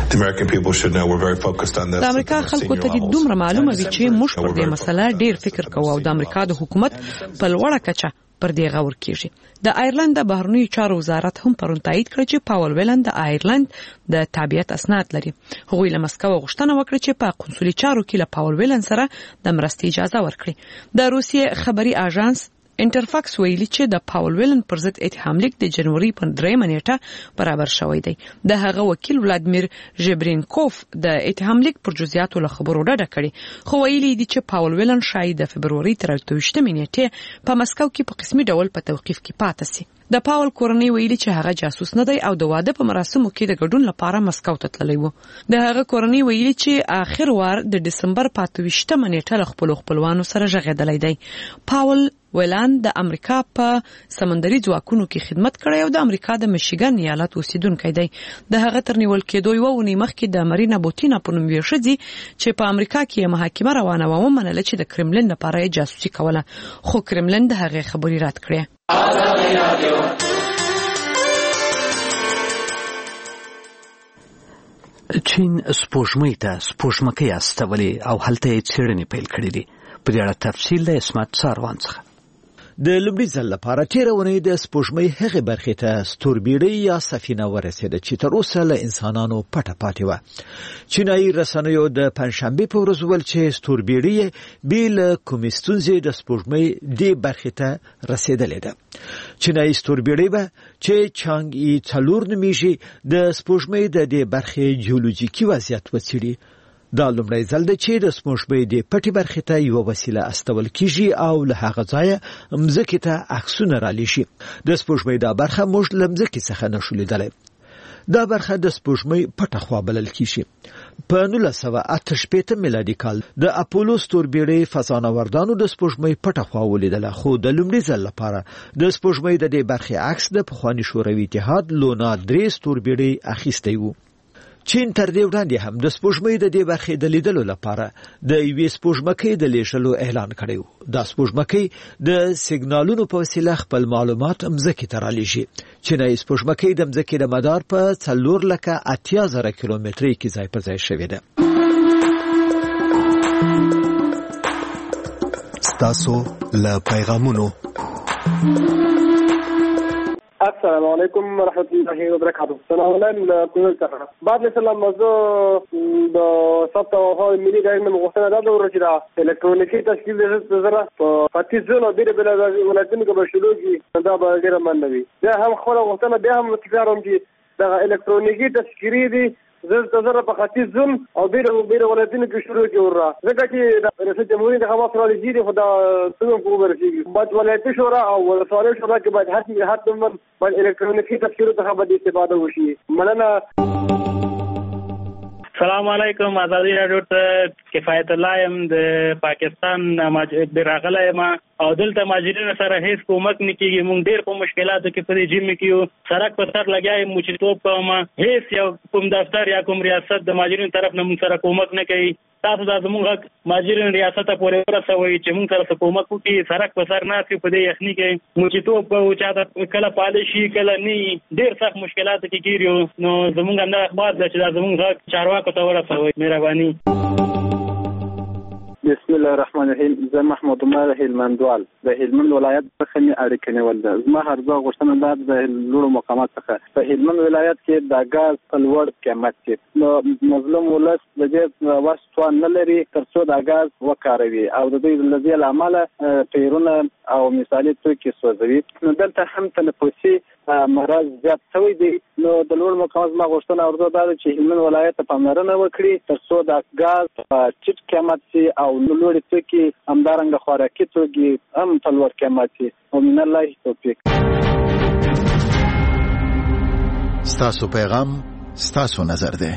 د امریکا خلکو ته د دومره معلومه وي چې موږ پر دې مسله ډیر فکر کوو او د امریکا د حکومت په لوړه کچه پر دې غور کیږي. د آیرلند د بهرنیو چارو وزارت هم پرون تایید کړ چې پاول ویلن د آیرلند د تابعیت اسناد لري. هغوی له مسکو غوښتنه وکړه چې په قونسلي چارو کې له پاول ویلن سره د مرستې اجازه ورکړي. د روسیې خبري اژانس انټرفاکس ویلي چې د پاول ویلن پر ضد اتهام لیک د جنوري په 3 نیټه برابر شوی دی. د هغه وکیل ولادمیر ژبرینکوف د اتهام لیک پر جزئیاتو له خبرو ډډه کړې، خو ویلي دي چې پاول ویلن شاید د فبروري تر 28 نیټې په مسکو کې په قسمي ډول په توقیف کې پاتې شي. د پاول کورنۍ ویلي چې هغه جاسوس نه دی او د واده په مراسمو کې د ګډون لپاره مسکو ته تللی و. د هغه کورنۍ ویلي چې آخر وار د دسمبر په 28 نیټه له خپل خپلوانو سره ژغېدلی دی. پاول ویلان د امریکا په سمندري ځواکونو کې خدمت کړی او د امریکا د میشیګن ایالت اوسیدونکی دی. د هغه تر نیول کېدو یوه اونۍ مخکې د مرینا بوتینا په نوم یوه ښځې چې په امریکا کې محاکمه روانه وه ومنله چې د کرملین لپاره یې جاسوسي کوله، خو کرملین د هغې خبرې رد کړې. چین سپوږمۍ ته سپوږمکۍ استولې او هلته یې څېړنې پیل کړې دي. په دې اړه تفصیل د اسمت ساروان څخه. د لومړي ځل لپاره تېره اونۍ د سپوږمۍ هغې برخې ته ستوربیړۍ یا سفینه ورسېده چې تر اوسه له انسانانو پټه پاتې وه. چینایي رسنیو د پنجشنبې په ورځ وویل چې ستوربیړۍ بې له کومې ستونزې د سپوږمۍ دې برخې ته رسېدلې ده. چینایي ستوربیړۍ به چې چانګ ای 4 نومیږي د سپوږمۍ د دې برخې جیولوژیکي وضعیت وڅېړي. دا لومړی ځل دی چې د سپوږمۍ د پټې برخې ته یوه وسیله استول کیږي او له هغه ځایه مځکې ته عکسونه رالی شي. د سپوږمۍ دا برخه موږ له مځکې څخه نشو لیدلی. دا برخه د سپوږمۍ پټه خوا بلل کیږي. په 1988 میلادي کال د اپولو ستوربیړۍ فضانوردانو د سپوږمۍ پټه خوا ولیدله، خو د لومړي ځل لپاره د سپوږمۍ د دې برخې عکس د پخواني شوروي اتحاد لونا 3 ستوربیړۍ اخیستی و. چین تر دې وړاندې هم د سپوږمۍ د دې برخې د لیدلو لپاره د یوې سپوږمکۍ د لیږلو اعلان کړی و. دا سپوږمکۍ د سیګنالونو په وسیله خپل معلومات مځکې ته رالیږي. چینایي سپوږمکۍ د مځکې د مدار په 4,80,000 کیلومترۍ کې ځای پر ځای شوې ده. ستاسو له پیغامونو. السلام علیکم ورحمۃ اللہ وبرکاتہ. سلام علیکم. بعد سلام موضوع د ثبت او ملي ګارډ مغوښتنه دا د ورچې دا الکترونیکي تشکیل د زړه په ختیځ زون او ډېر بل ولایتونو کې بشلوږي دا به ډېر من وي. دا هم خو غوښتنه بیا هم تکراروم چې دا الکترونیکي تشکیل دي زړه په ختیځ زون او ډېر ولایتونو کې شروع کیږي. ځکه چې د رئیس جمهور د خواص را لګي خو دا څنګه کوو ورسیږي. بعد ولایتي شورا او ولسوالۍ شورا کې باید حتما الکترونیکي تشکیل څخه به استفاده وشي. مننه. السلام علیکم. آزادی رادیو ته کفایت الله يم د پاکستان د راغلی یم او دلته ماجرینو سره هیڅ کومک نه کیږي. موږ ډېر په مشکلاتو کې په دې جیم کې یو. سړک په سر لګیا یم چې توپ کوم هیڅ یو کوم دفتر یا کوم ریاست د ماجرینو طرف نه موږ سره کومک نه کوي. تاسو دا زموږ ماجرین ریاست ته پورې ورسوي چې موږ سره کومک وکړي. سړک په سر ناست په دې یخني کې موږ چې توپ کوو چاته کله پالیشي کله نه ډېر سخت مشکلات کې کیږي. نو زموږ نه اخبار ده چې دا زموږ چارواکو ته ورسوي. مهرباني. بسم الله الرحمن الرحیم. زه محمود عمر هلمندوال د هلمند ولایت څخه مې اړیکه نیول ده. زما هر ځای غوښتنه ده د لوړو مقامات څخه په هلمند ولایت کې د غاز په لوړ قیمت کې نو مظلوم ولس د دې وس توان نه لري تر څو د غاز وکاروي او د دې لږه لامل پیرونه او مثالي توکي سوځوي. نو دلته هم تنفسي مرض زیات شوی دی. نو د لوړ مقامات ما غوښتنه ورته ده چې هلمند ولایت ته پاملرنه وکړي تر څو د غاز په ټیټ قیمت سي او لوړ توکي همدارنګه خوراکي توکي هم په لوړ قیمت سي. ومن الله توفیق. ستاسو پیغام ستاسو نظر ده.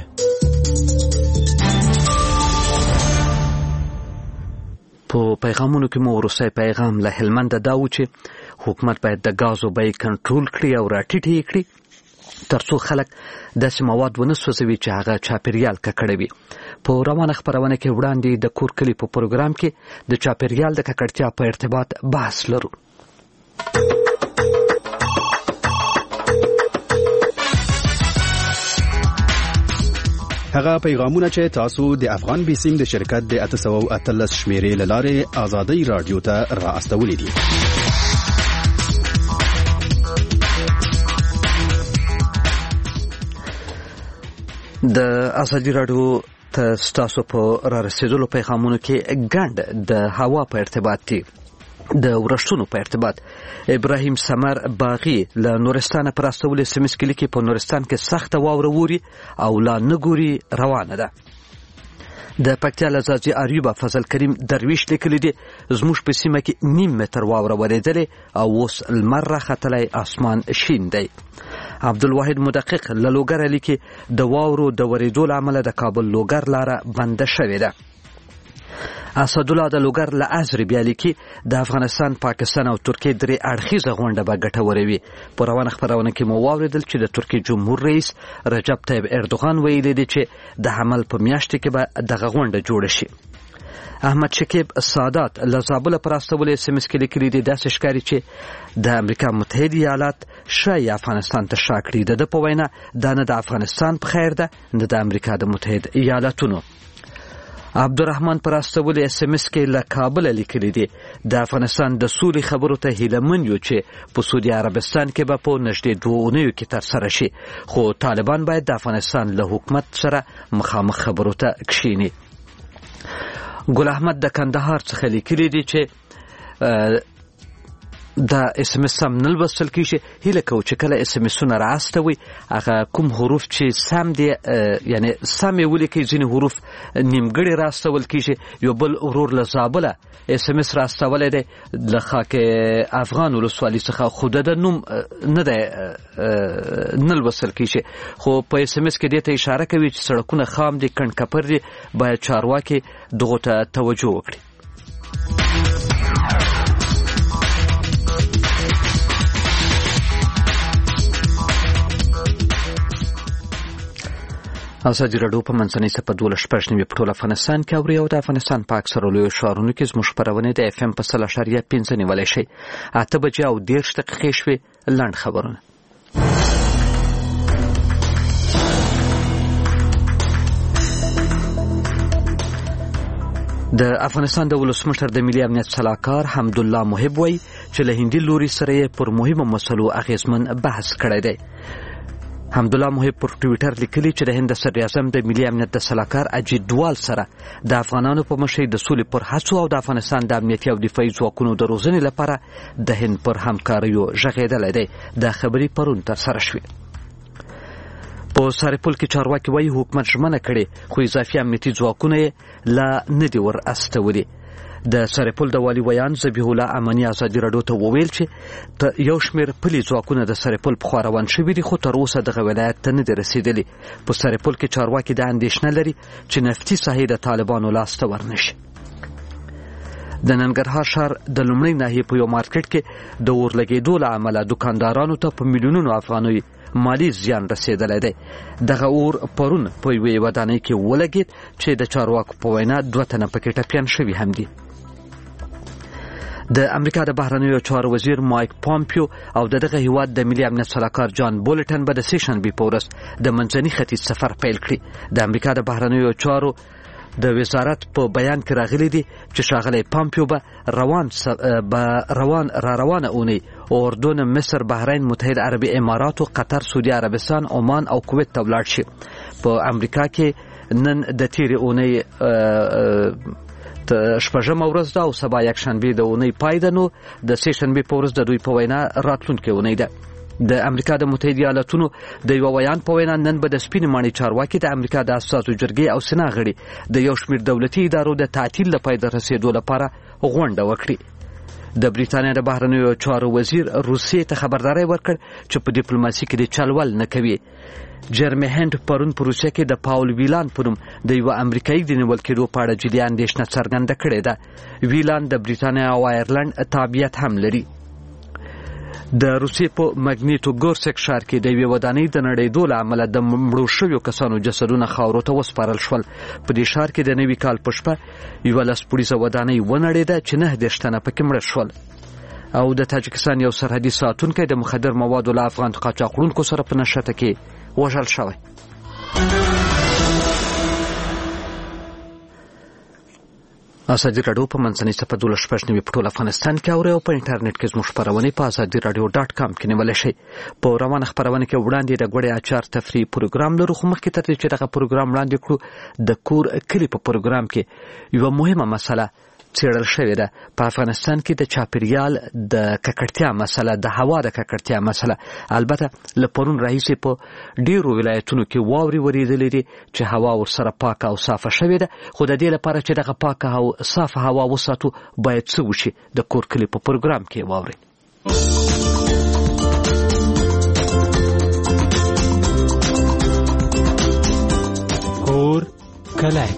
په پیغامونو کې مو وروستی پیغام له هلمند دا و چې حکومت باید د غازو بیې کنټرول کړي او راټیټ یې کړي ترڅو خلک داسې مواد ونه سوځوي چې هغه چاپیریال ککړوي وي. په روانه خپرونه کې وړاندې د کور کلي په پروګرام کې د چاپیریال د ککړتیا په ارتباط بحث لرو. هغه پیغامونه چې تاسو د افغان بیسیم د شرکت د 813 شمیرې لاره آزادی رادیو ته را استولې دي. د آزادی رادیو ته تاسو په را رسیدلو پیغامونو کې ګڼ د هوا په ارتباط دي. د ورښتونو په ارتباط ابراهیم سمر باغی له نورستان پر استولې سیمس کې لیکي په نورستان کې سخت واوره ووري او لا نګوري روانه ده. د پکتیا لزازي اریوب فضل کریم درویش لیکلی دی زموږ په سیمه کې نیم متر واوره ورېدلې او اوس لمر راختلی اسمان شین دی. عبدالواحد مدقق له لوګر لیکي د واورو د ورېدو له امله د کابل لوګر لاره بنده شوې ده. اسدالله د لوګر له ازرې بیا لیکي د افغانستان پاکستان او ترکیې درې اړخیزه غونډه به ګټوره وي. په روانه خپرونه کې مو واورېدل چې د ترکیې جمهور رئیس رجب طیب اردوغان ویلي دی چې د حمل په میاشت کې به دغه غونډه جوړه شي. احمد شکیب سادات له زابل پر استولې سیمس کې لیکلي دی داسې ښکاري چې د امریکا متحده ایالات شای افغانستان ته شا کړي. د په وینا دا نه د افغانستان په خیر ده نه د امریکا د متحده ایالاتونو. عبدالرحمن پر استولې اس ام اس کې له کابل لیکلي دي د افغانستان د سولې خبرو ته هیله من یو چې په سعودي عربستان کې به په نږدې 2 اونیو کې ترسره شي، خو طالبان باید د افغانستان له حکومت سره مخامخ خبرو ته کښیني. ګل احمد د کندهار څخه لیکلي دي چې دا اس ام اس سم نه لوستل کیږي. هیله کوو چې کله اس ام اسونه راستوي هغه کوم حروف چې سم دي یعنی سم ولیکي، ځینې حروف نیمګړي راستول کیږي. یو بل ورور له زابله اس ام اس راستولې دی له خاک افغان ولسوالۍ څخه، خو د نوم نه دی نه لوستل کیږي. خو په اس ام اس کې دې ته اشاره کوي چې سړکونه خام دي، کڼکپر دي، باید چارواکي دغو ته توجه وکړي. ازادي راډیو په منځنۍ سپه 12 په ټول افغانستان کې اوري او د افغانستان په اکثرو لویو ښارونو کې زموږ خپرونې د اف ام په 100.5 نیولای شي. 8 بجې او 10 دقیقې شوې. لنډ خبرونه. د افغانستان د ولسمشر د ملي امنیت سلاکار حمدالله محب وایي چې له هندي لوري سره یې پر مهمو مسلو اغیزمن بحث کړی دی. حمدالله محب پر ټویټر لیکلي چې د هند صدر اعظم د ملي امنیت د سلاکار اجیت دوال سره د افغانانو په مشرۍ د سولې پر هڅو او د افغانستان د امنیتي او دفاعي ځواکونو د روزنې لپاره د هند پر همکاریو غږېدلی دی. دا خبرې پرون ترسره شوې. په سرپل کې چارواکي وایي حکومت ژمنه کړې خو اضافي امنیتي ځواکونه یې لا نه دي ور استولي. د سرپل د والي ویان ذبیح الله امني ازادي راډیو ته وویل چې یو شمېر پلي ځواکونه د سرپل پخوا روان شوي دي خو تر اوسه دغه ولایت ته نه دي رسېدلي. په سرپل کې چارواکي دا اندېښنه لري چې نفتي ساحې د طالبانو لاس ته ورنشي. د ننګرهار ښار د لومړۍ ناحیې په یو مارکیټ کې د اور لګېدو له امله دوکاندارانو ته په میلیونونو افغانیو مالی زیان رسېدلی دی. دغه اور پرون په یوې ودانۍ کې ولګېد چې د چارواکو په وینا 2 تنه پکې ټپیان شوي هم دي. د امریکا د بهرنیو چارو وزیر مایک پامپیو او دغه هیواد د ملي امنیت سلاکار جان بولټن به د سیشنبې په ورځ د منځني ختیځ سفر پیل کړي. د امریکا د بهرنیو چارو د وزارت په بیان کې راغلي دي چې ښاغلی پامپیو به روانه اونۍ اردن، مصر، بحرین، متحده عربي امارات، قطر، سعودي عربستان، عمان او کویت ته ولاړ شي. په امریکا کې نن د تیرې اونۍ شپږمه ورځ ده او سبا یکشنبې د اونۍ پای ده. نو د سهشنبې په ورځ د دوی په وینا راتلونکې اونۍ ده. د امریکا د متحده ایالاتونو د یو ویان په وینا نن به د سپینې ماڼۍ چارواکي د امریکا د اساسو جرګې او سنا غړي د یو شمېر دولتي ادارو د تعطیل له پای ته رسېدو لپاره غونډه وکړي. د بریتانیا د بهرنیو چارو وزیر روسیې ته خبرداری ورکړ چې په ډیپلوماسي کې د چلول نه کوي. جرمی هند پرون په روسیه کې د پاول ویلان په نوم د یو امریکایي د نیول کېدو په اړه جدي اندېښنه څرګنده کړې ده. ویلان د بریتانیا او آیرلند تابعیت هم لري. د روسیې په مګنیټوګورسک ښار کې د یوې ودانۍ د نړېدو له امله د مړو شویو کسانو جسدونه خاورو ته وسپارل شول. په دې ښار کې د نوي کال په شپه 11 پوړیزه ودانۍ ونړېده چې 9 تنه پکې مړه شول. او د تاجکستان یو سرحدي ساتونکی د مخدر موادو له افغان قاچاقونکو سره په نښته کې وژل شوی. ازادي راډیو په منځنۍ سپه 12 په ټول افغانستان کې اوري او په انټرنیټ کې زموږ خپرونې په azadiradio.com کې نیولای شئ. په روانه خپرونه کې وړاندې د غوړې اچار تفریح پروګرام لرو، خو مخکې تر دې چې دغه پروګرام وړاندې کړو د کور کلی په پروګرام کې یو مهمه مسله څېړل شوې ده. په افغانستان کې د چاپیریال د ککړتیا مسله، د هوا د ککړتیا مسله، البته له پرون راهیسې په ډیرو ولایتونو کې واورې ورېدلې دي چې هوا ورسره پاکه او صافه شوې ده. خو د دې لپاره چې دغه پاکه او صافه هوا وساتو باید څه وشي؟ د کور کلی په پروګرام کې واورئ. کور کلی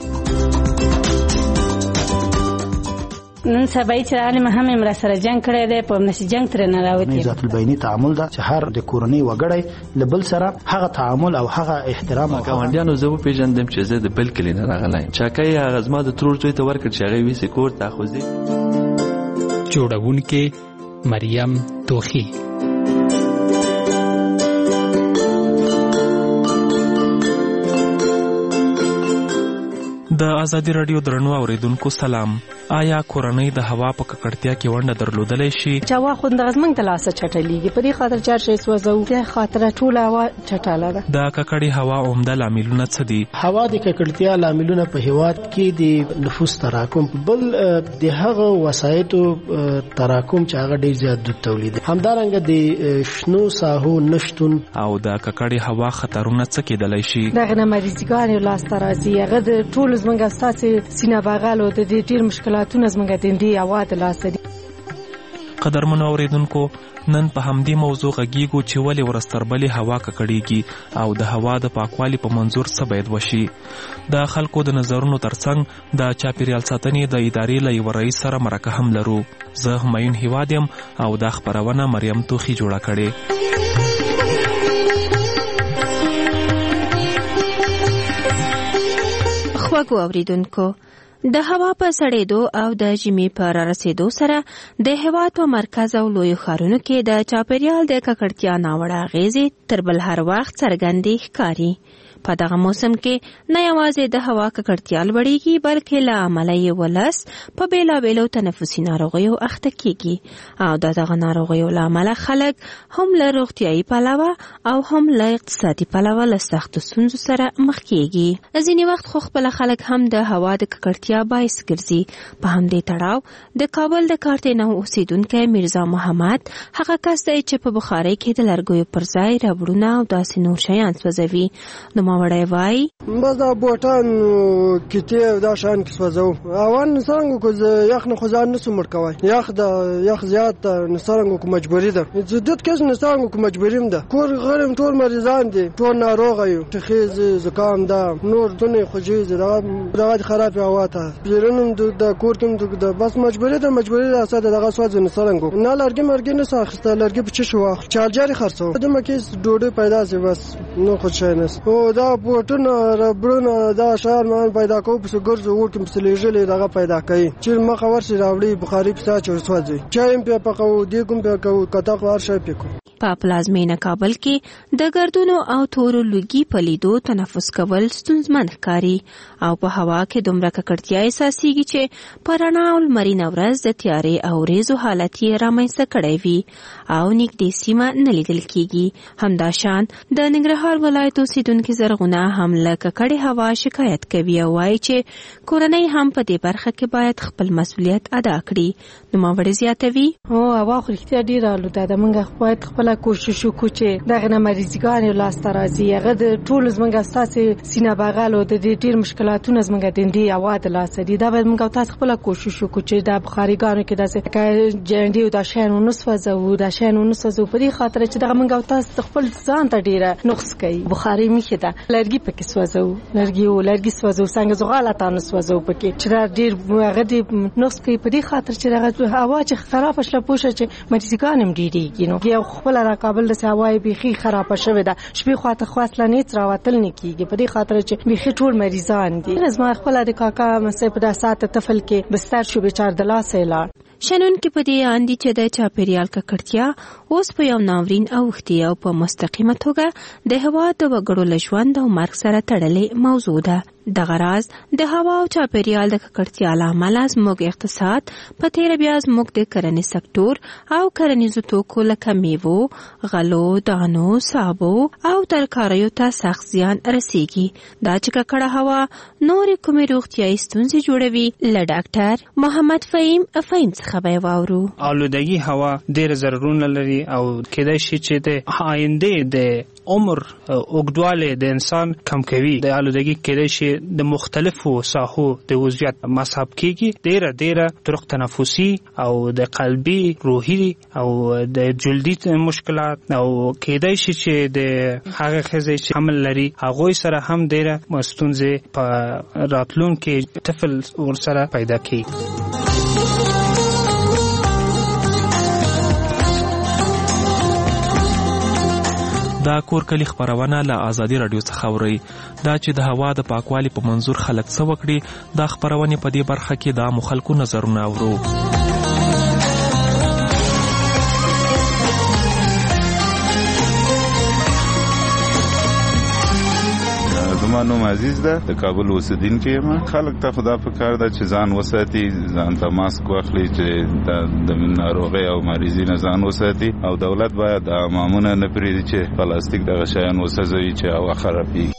نن سبا چې عالم هم امر سره جنگ کړی دی، په نشي جنگ تر نه راوتی. ذات البینی تعامل دا چې هر د کورنۍ وګړی لبل سره هغه تعامل او هغه احترام او ګاونډیانو زه پیژندم چې زه د بل کلی نه راغلی. چاکای هغه زما د ترور زوی ته ورکړ چې هغه ویسې کور ته خوځي. جوړونکې مریم توخی. د ازادي رادیو درنو اوریدونکو سلام. آیا کورنۍ د هوا په ککړتیا کې ونډه درلودلی شي؟ چې هوا خو د زمنګ د لاسه چټلیږي، په دې خاطر چې هر شی سوځو، د خاطر ټوله هوا چټاله ده. د ککړې هوا عمده لاملونه څه دي؟ هوا د ککړتیا لاملونه په هیواد کې د نفوس تراکم، بل د هغه وسایطو تراکم چې هغه ډیر زیات د تولید، همدارنګه د شنو ساحو نشتون او د ککړې هوا خطرونه څه کېدلی شي؟ دغه نه مریضګان لاسته راځي، هغه د ټول زمنګ ستاسو سینه بغل او د ډیر مشکلاتونه زمنګ د دې هوا د لاسه دي. قدرمنو اوریدونکو، نن په همدې موضوع غږیږو چې ولې ورستربلې هوا ککړیږي او د هوا د پاکوالي په منظور څه باید وشي. د خلکو د نظرونو ترڅنګ د چاپیریال ساتنې د ادارې له یوه رئیس سره مرکه هم لرو. زه همایون هیواد یم او دا خپرونه مریم توخي جوړه کړې. خواږو اوریدونکو، د هوا په سړېدو او د ژمي په رارسېدو سره د هېواد په مرکز او لویو ښارونو کې د چاپیریال د ککړتیا ناوړه اغېزې تر بل هر وخت څرګندې ښکاري. په دغه موسم کې نه یوازې د هوا ککړتیا لوړېږي، بلکې له امله یې ولس په بېلابېلو تنفسي ناروغیو اخته کېږي او د دغه ناروغیو له امله خلک هم له روغتیایي پلوه او هم له اقتصادي پلوه له سختو ستونزو سره مخ کېږي. ځینې وخت خو خپله خلک هم د هوا د ککړتیا باعث ګرځي. په همدې تړاو د کابل د کارتې نو اوسیدونکی میرزا محمد هغه کس دی چې په بخارۍ کې د لرګیو پر ځای ربړونه او داسې نور شیان سوځوي. نوموړی وایي بس دا بوټان کیتې دا شیان کې سوځو. اول څنګه کو یخ نه خو ځان نسو مړ کوی، یخ زیات نه څنګه کو مجبوری ده، زدت کس نه څنګه کو مجبوریم ده. کور غرم ټول مریضان دي، ټول ناروغ یو، تخیز زکام ده، نور دنه خوجیز دا خراب هوا ته بیرونم د کور کوم د بس مجبوری ده اساس دغه سوځ نه څنګه نه لرګي مرګي نه ساخته لرګي په چشو واخ چارجر خرڅو د مکه ډوډۍ پیدا سي بس نو خو شاینس او دا بوټونه ربړونه دا شهر مان پیدا کو په ګرځو ورکم سلیجلې دغه پیدا کوي چې مخه ورسي راوړي بخاري په ساچ ورسوځي چایم په پقو دی کوم په کو کتا خور شي پکو. په پلازمینه کابل کې د ګردونو او تورو لوګي په لیدو تنفس کول ستونزمن ښکاري او په هوا کې دومره ککړتیا احساسېږي چې په رڼا او لمرینه ورځ د تیارې او ریزو حالت یې رامنځته کړی وي او نږدې سیمه نه لیدل کېږي. همداشان د ننګرهار ولایت اوسیدونکي زرغونه هم له ککړې هوا شکایت کوي او وایي چې کورنۍ هم په دې برخه کې باید خپل مسؤلیت ادا کړي. نوموړی زیاتوي هوا خو رښتیا ډېره آلوده ده، موږ باید خپل کوشش وکړو چې دغه نه مریضګان لاسته راځي. هغه د ټول زموږ ستاسو سینه بغل او د ډېر مشکلاتونه زموږ د دې هوا د لاسه دي. دا باید موږ تاسو خپل کوشش وکړو چې د بخاریګانو کې داسې جنډي او د شین ونسوځو د شین ونسوځو په دې خاطر چې دغه موږ تاسو خپل ځان ته ډېره نقص کوي. بخاري میخه ده لرګي پکې سوځو، لرګي سوځو، څنګه زغاله تاسو سوځو پکې چې دا ډېر هغه د نقص کوي په دې خاطر چې دغه هوا چې خراب شله پوښه چې مریضګان هم ډېریږي. نو یو خپل را کابل د هوای بيخي خراب شوه ده، شپې خواته خواصله نه تراوتل نه کیږي په دې خاطر چې بيخي ټول مریضان دي. زما خپل د کاکا مسه په داسات طفل کې بستر شو بیچار د لاسه لاړ. شنن کې په دې اندي چې د چاپیریال ککړتیا اوس په یو ناورین اوختي او په مستقیمه توګه د هوا د وګړو لژوند او مرګ سره تړلې موضوع ده. دغه راز د هوا او چاپیریال د ککړتیا له امله زموږ اقتصاد په تیر بیا زموږ د کرنې سکتور او کرنیزو توکو لکه میوو، غلو، دانو، سابو او ترکاریو ته سخت زیان رسیږي. دا چې ککړه هوا نورې کومې روغتیایي ستونزې جوړوي. له ډاکټر محمد فهیم څخه به واورو. آلودگی هوا ډېر ضررونه لري او کېدای شي چې د آینده د عمر اوږدوالی د انسان کم کوي. د آلودگی کېدای شي د مختلفو ساحو د عضویت مصاب کېږي، ډېره طرق تنفسي او د قلبي، روحي او د جلدي مشکلات او کېدای شي چې د هغه ښځې چې حمل لري هغوی سره هم ډېره ستونزې په راتلونکي طفل ورسره پیدا کېږي. دا کور کلی خبرونه له ازادي رادیو څخه اورئ. دا چې د هوا د پاکوالي په منظور خلک څه وکړي، دا خبرونه په دې برخه کې د عامو خلکو نظرونه اورو. زما نوم عزیز ده، د کابل اوسیدونکی یم. خلک ته خدا په کار ده چې ځان وساتي، ځان ته ماسک واخلي چې د ناروغۍ او مریضۍ نه ځان وساتي، او دولت باید د امامونه نه پرېږدي چې پلاستیک دغه شیان وسوځوي چې هوا خرابېږي.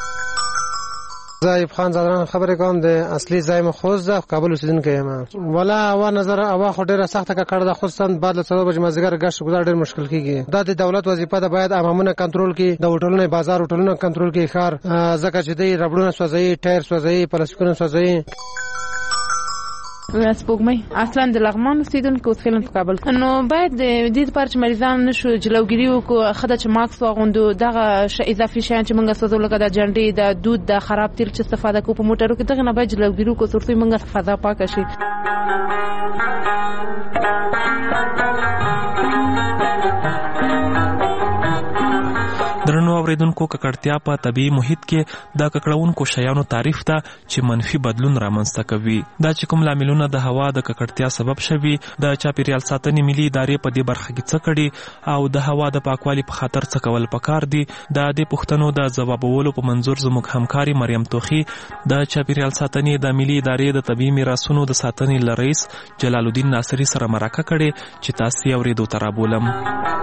زایب خان زادران خبرې کوم، د اصلي ځای مې خوست ده، کابل اوسیدونکی یم. ولا هوا نظر هوا خو ډېره سخته ککړه ده، خصوصا بعد له 4 بجې مازدیګر ګشت ګزار ډېر مشکل کېږي. دا د دولت وظیفه ده، باید امامونه کنټرول کړي، د هوټلونو بازار هوټلونه کنټرول کړي ښار، ځکه چې دوی ربړونه سوځوي، ټایر سوځوي، پلاستیکونه سوځوي. سپوږمۍ اصلا د لغمان اوسیدونکو اوسېدل په کابل، نو باید د دې لپاره چې مریضان نشو جلوګیری وکړو، خدای چې ماکس واغوندو، دغه اضافي شیان چې موږ سوځو لکه د جنډې، د دود، د خراب تیل چې استفاده کوو په موټرو کې، دغه نه باید جلوګیری وکړو ترڅو موږ فضا پاکه شي. درنو اوریدونکو، ککړتیا په طبیعي محیط کې د ککړونکو شیانو تعریف ته چې منفي بدلون رامنځته کوي. دا چې کوم لاملونه د هوا د ککړتیا سبب شوي، د چاپیریال ساتنې ملي ادارې په دې برخه کې څه کړي او د هوا د پاکوالي په خاطر څه کول پکار دي، د دې پوښتنو د ځوابولو په منظور زموږ همکاري مریم توخی د چاپیریال ساتنې د ملي ادارې د طبیعي میراثونو د ساتنې له رئیس جلال الدین ناصری سره مرکه کړې چې تاسو یې اورېدو ته رابولم.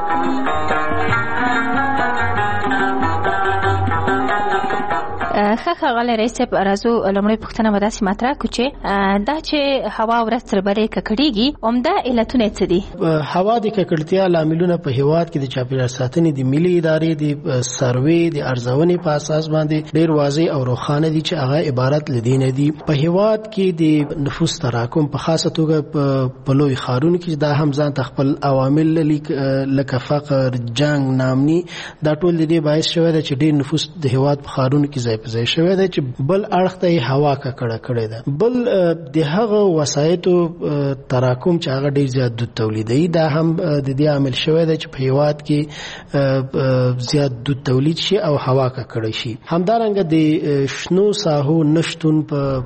ښه غلی رئیس صاحب، راځو لومړی پوښتنه به داسې مطرح کړو چې دا چې هوا ورځ تر بلې ککړېږي، عمده علتونه څه دي؟ هوا د ککړتیا لاملونه په هیواد کې د چاپیریال ساتنې د ملي ادارې د سروې د ارزونې په اساس باندې ډېر واضح او روښانه دي چې هغه عبارت لدی نه دي. په هیواد کې د نفوس تراکم په خاصه توګه په لوی ښارونو کې دا هم ځان خپل عوامل لکه فقر، جنگ، نامني، دا ټول د دې باعث شوی دی چې ډېر نفوس د هیواد په ښارونو کې ځای ځای شوی دی چې بل اړخ ته هوا ککړه کړې ده. بل د هغه وسایطو تراکم چې هغه ډیر زیات دود تولیدوي، دا هم د دې عامل شوی دی چې په هیواد کې زیات دود تولید شي او هوا ککړه شي. همدارنګه د شنو ساحو نشتون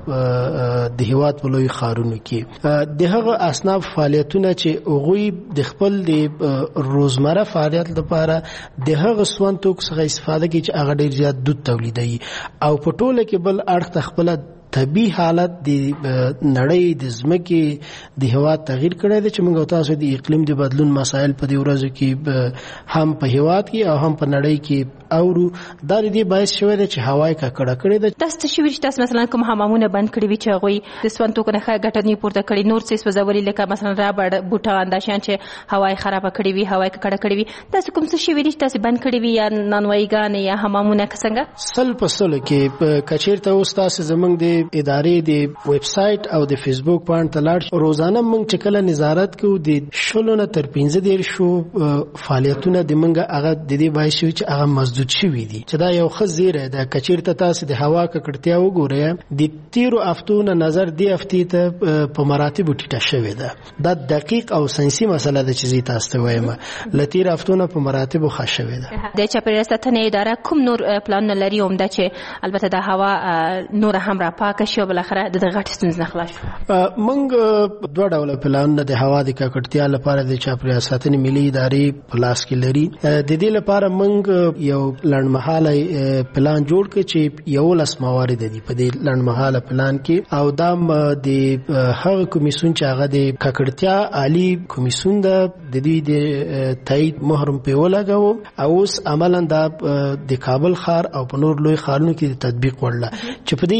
په د هیواد په لوی ښارونو کې د هغه اصناف فعالیتونه چې هغوی د خپل د روزمره فعالیت لپاره د هغه سون توکو څخه استفاده کوي چې هغه ډیر زیات دود تولیدوي، او په ټوله کې بل اړخ خپل طبي حالت د نړۍ د ځمکې د هوا تغییر کړی دی چې موږ تاسو د اقلیم د بدلون مسایل په دې ورځو کې هم په هیواد کې او هم په نړۍ کې اورو. دا د دې باعث شوی دی چې هوا یې ککړه کړې ده. تاسو ته شوي چې تاسو مثلا کوم حمامونه بند کړي وي چې هغوی د سون توکو نه ښه ګټه نه پورته کړي، نور څه سوځولي لکه مثلا رابړ، بوټان، دا شیان چې هوا یې خرابه کړې وي، هوا یې ککړه کړې وي، تاسو کوم څه شوي دي چې تاسو بند کړي وي یا نانوایګانې یا حمامونه که څنګه؟ 100% کې کچیرته اوس تاسو زموږ د ادارې د ویب سایټ او د فیسبوک باندې تلاړ روزانه موږ چې کله نظارت کوو د 0 نه تر 15 فعالیتونه د موږ هغه د دې باعث شوی چې هغه مسدود شوي دي، چې دا یو ښه زیری ده. کچیرته تاسو د هوا ککړتیا وګورئ، د تیرو هفتو نه نظر دې هفتې ته په مراتبو ټیټه شوې ده. دا دقیق او ساینسي مسله ده چې زه تاسو ته وایم، له تیر هفتو نه په مراتبو ښه شوې ده. د چاپیریال ساتنې اداره کوم نور پلانونه لري عمده چې البته د هوا نور هم را پاکه شي او بالاخره د غټ ستونزې نه خلاص شو؟ موږ دوه ډوله پلانونه د هوا د ککړتیا لپاره د چاپیریال ساتنې ملي ادارې په لاس کې لري. د دې لپاره موږ یو لنډمهاله پلان جوړ کړ چې 11 موارد دي په دې لنډمهاله پلان کې، او دا د هغه کمیسیون چې هغه د ککړتیا عالی کمیسیون ده د دې د تایید مهر په ولګاو، او اوس عملاً دا د کابل ښار او په نور لوی ښارونو کې د تطبیق وړل چې په دې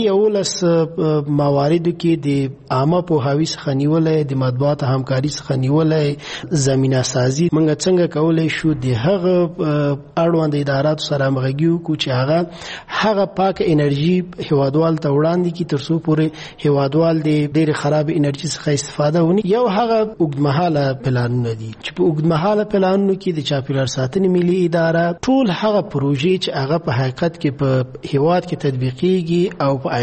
11 مواردو کې د عامه پوهاوي څخه نیولې، د مطبوعات همکاري څخه نیولې، زمينه سازي موږ څنګه کولای شو د هغه اړوند اداراتو سره همغږي وکړو چې هغه پاک انرژي هوادوال ته وړاندې کی ترڅو پورې هوادوال د ډېر خراب انرژي څخه استفاده ونی. یو هغه اوږدمهاله پلانونه دي چې په اوږدمهاله پلانونو کې د چاپیریال ساتنې ملي اداره ټول هغه پروژې چې هغه په حقیقت کې په هیواد کې تطبیقيږي او په آینده کې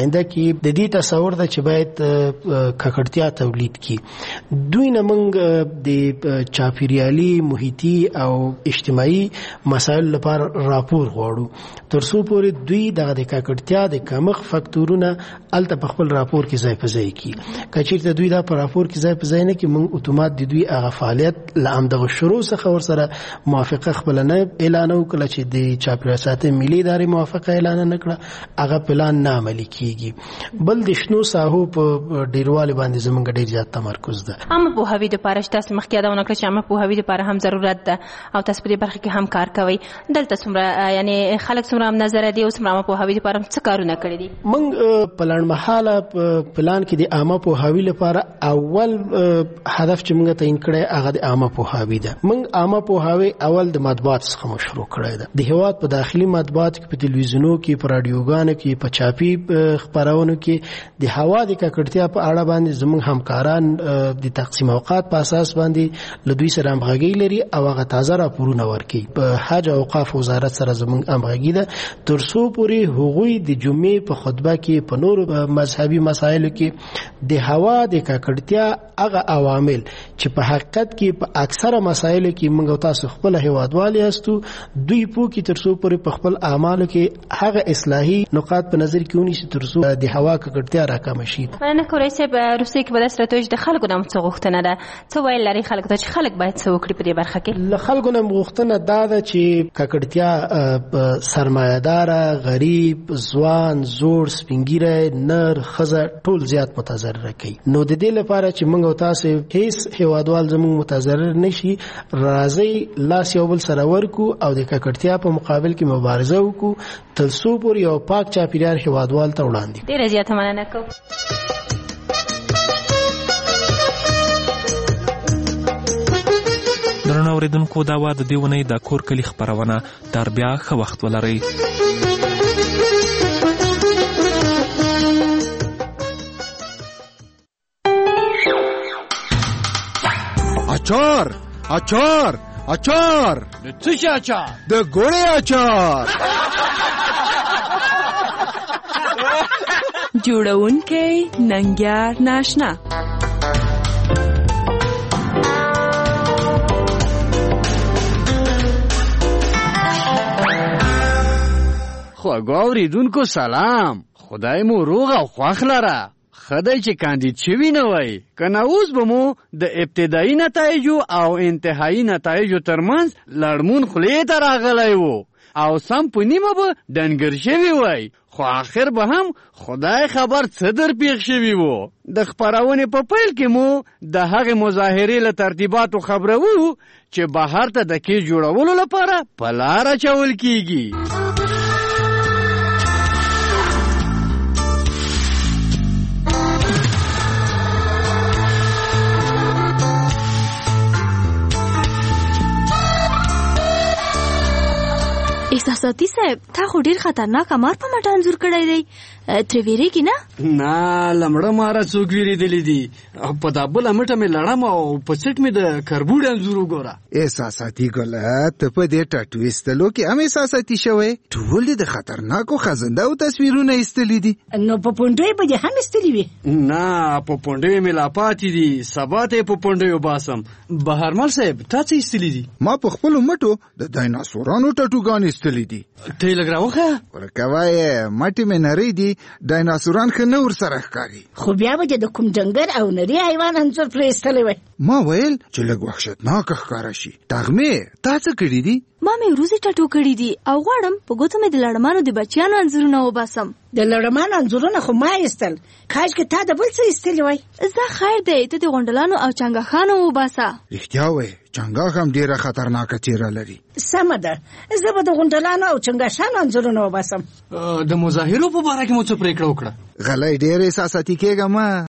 کې د دې تصور ده چې باید ککړتیا تولید کی. دوی نه موږ د چاپیریالي محیطي او اجتماعي مسایل لپاره راپور غواړو ترڅو پورې دوی دغه د ککړتیا د کمښت فاکتورونه الته په خپل راپور کې ځای په ځای کی. کچېرته دوی دا په راپور کې ځای په ځای نه کې موږ اتومات د دوی هغه فعالیت لامدغه شروع څخه ورسره موافقه خپل نه اعلان وکړه چې د چاپیریال ساتنې ملي ادارې موافقه اعلان نه کړه هغه پلان نه عملي کیږي. بل د شنو ساحو په ډیروالي باندې زمونږ ډیر زیات تمرکز ده. عامه پوهاوی د پاره تاسو مخکې یادونه کړې چې عامه پوهاوی د پاره هم ضرورت ده او تاسو په دې برخه کې هم کار کوي. دلته څومره یعنی خلک څومره نظر دي او څومره عامه پوهاوی د پاره څه کارونه کړی دي؟ موږ په لړمحاله پلان کې د عامه پوهاوی لپاره اول هدف چې موږ تعین کړی هغه د عامه پوهاوی ده. موږ عامه پوهاوی اول د مطبوعات څخه شروع کړی ده. د هیواد په داخلي مطبوعات کې په تلویزیونو کې په رادیوګانو کې په چاپي خبرونو کې د هوا د ککړتیا په اړه باندې زموږ همکاران د تقسیم اوقات په اساس باندې له دوی سره همغږي لري او هغه تازه راپورونه ورکوي. په حج او اوقاف وزارت سره زموږ همغږي ده ترڅو پورې هغوی د جمعې په خطبه کې په نورو مذهبي مسایلو کې د هوا د ککړتیا هغه عوامل چې په حقیقت کې په اکثره مسایلو کې موږ تاسو خپل هیوادوال یاستو دوی په کې ترڅو پورې په خپل اعمالو کې هغه اصلاحي نقاط په نظر کې ونیسي ترڅو د هوا ککړتیا راکم شي. مننه کوي چې روسي کې بل ستراتیژي د خلکو د غوښتنه ده څه ویل لري خلکو ته چې خلک باید څه وکړي په دې برخه کې؟ له خلکو نه غوښتنه دا ده چې ککړتیا سرمایه‌دار غریب ځوان زوړ سپینګیره نر خزه ټول زیات متضرر کوي. نو د دې لپاره چې موږ تاسو هیڅ هیوادوال زموږ متضرر نشي راځي لاس یو بل سره ورکو او د ککړتیا په مقابل کې مبارزه وکړو ترڅو پورې یو پاک چاپیریال هیوادوال ته وړاندې. ډیره زیاته مننه کوم. درنو اوریدونکو دا و د دې ونې د کور کلی خبرونه تر بیا ښه وخت ولرئ. اچار اچار اچار د څه شي اچار؟ د ګوړې اچار. جوړونکی ننګیار ناشنا. خواږه اوریدونکو سلام، خدای مو روغ او خوښ لره. خدای چې کاندید شوي نه وای کنه اوس به مو د ابتدایي نتایجو او انتهایی نتایجو ترمنځ لړمون خولې ته راغلی وو او سم په نیمه به ډنګر شوي وای، خو آخر به هم خدای خبر څه در پیښ شوي وو. د خپرونې په پیل کې مو د هغې مظاهرې له ترتیباتو خبرو چې بهر ته د کې جوړولو لپاره په لار اچول کیږي. احساساتي صاحب تا خو ډیر خطرناک مار په مټ انځور کړی دی، ترې ویریږي نه؟ نه لمړه ماره څوک ویریدلی دي، په دا بله مټه مې لړم او په سټ مې د کربوړ انځور وګوره. احساساتي ګله ته په دې ټاټو ایستلو کې هم احساساتي شوی؟ ټول دې د خطرناکو خزندهو تصویرونه ایستلي دي. نو په پونډوی به دې هم ایستلي وي؟ نه په پونډوی مې لا پاتې دي، سبا ته یې په پونډویو باسم. بهرمل صاحب تا څه ایستلي دي؟ ما په خپلو مټو د ډایناسورانو ټاټوګان ایستلي دي. ته یې لږ راوښیه. ورکه وایې مټې مې نرۍ دي، ډایناسوران ښه نه ورسره ښکاري. خو بیا به د کوم ډنګر او نري حیوان انځور پرې ایستلی وی؟ ما ویل چې لږ وحشتناکه ښکاره شي. تغمې تا څه کړي دي؟ ما مې وروځې ټاټو کړي دي او غواړم په ګوتو مې د لړمانو د بچیانو انځورونه وباسم. د لړمانو انځورونه خو ما ایستل، کاشکې تا د بل څه ایستلي وای. زه خیر دی ته د غونډلانو او چنګاښانو وباسه. رښتیا وایې چنګاښ هم ډېره خطرناکه څېره لري. سمه ده زه به د غونډلانو او چنګاښانو انځورونه وباسم. د مظاهرو په باره کې مو څه پرېکړه وکړه؟ غلی ډېر احساساتي کېږه مه.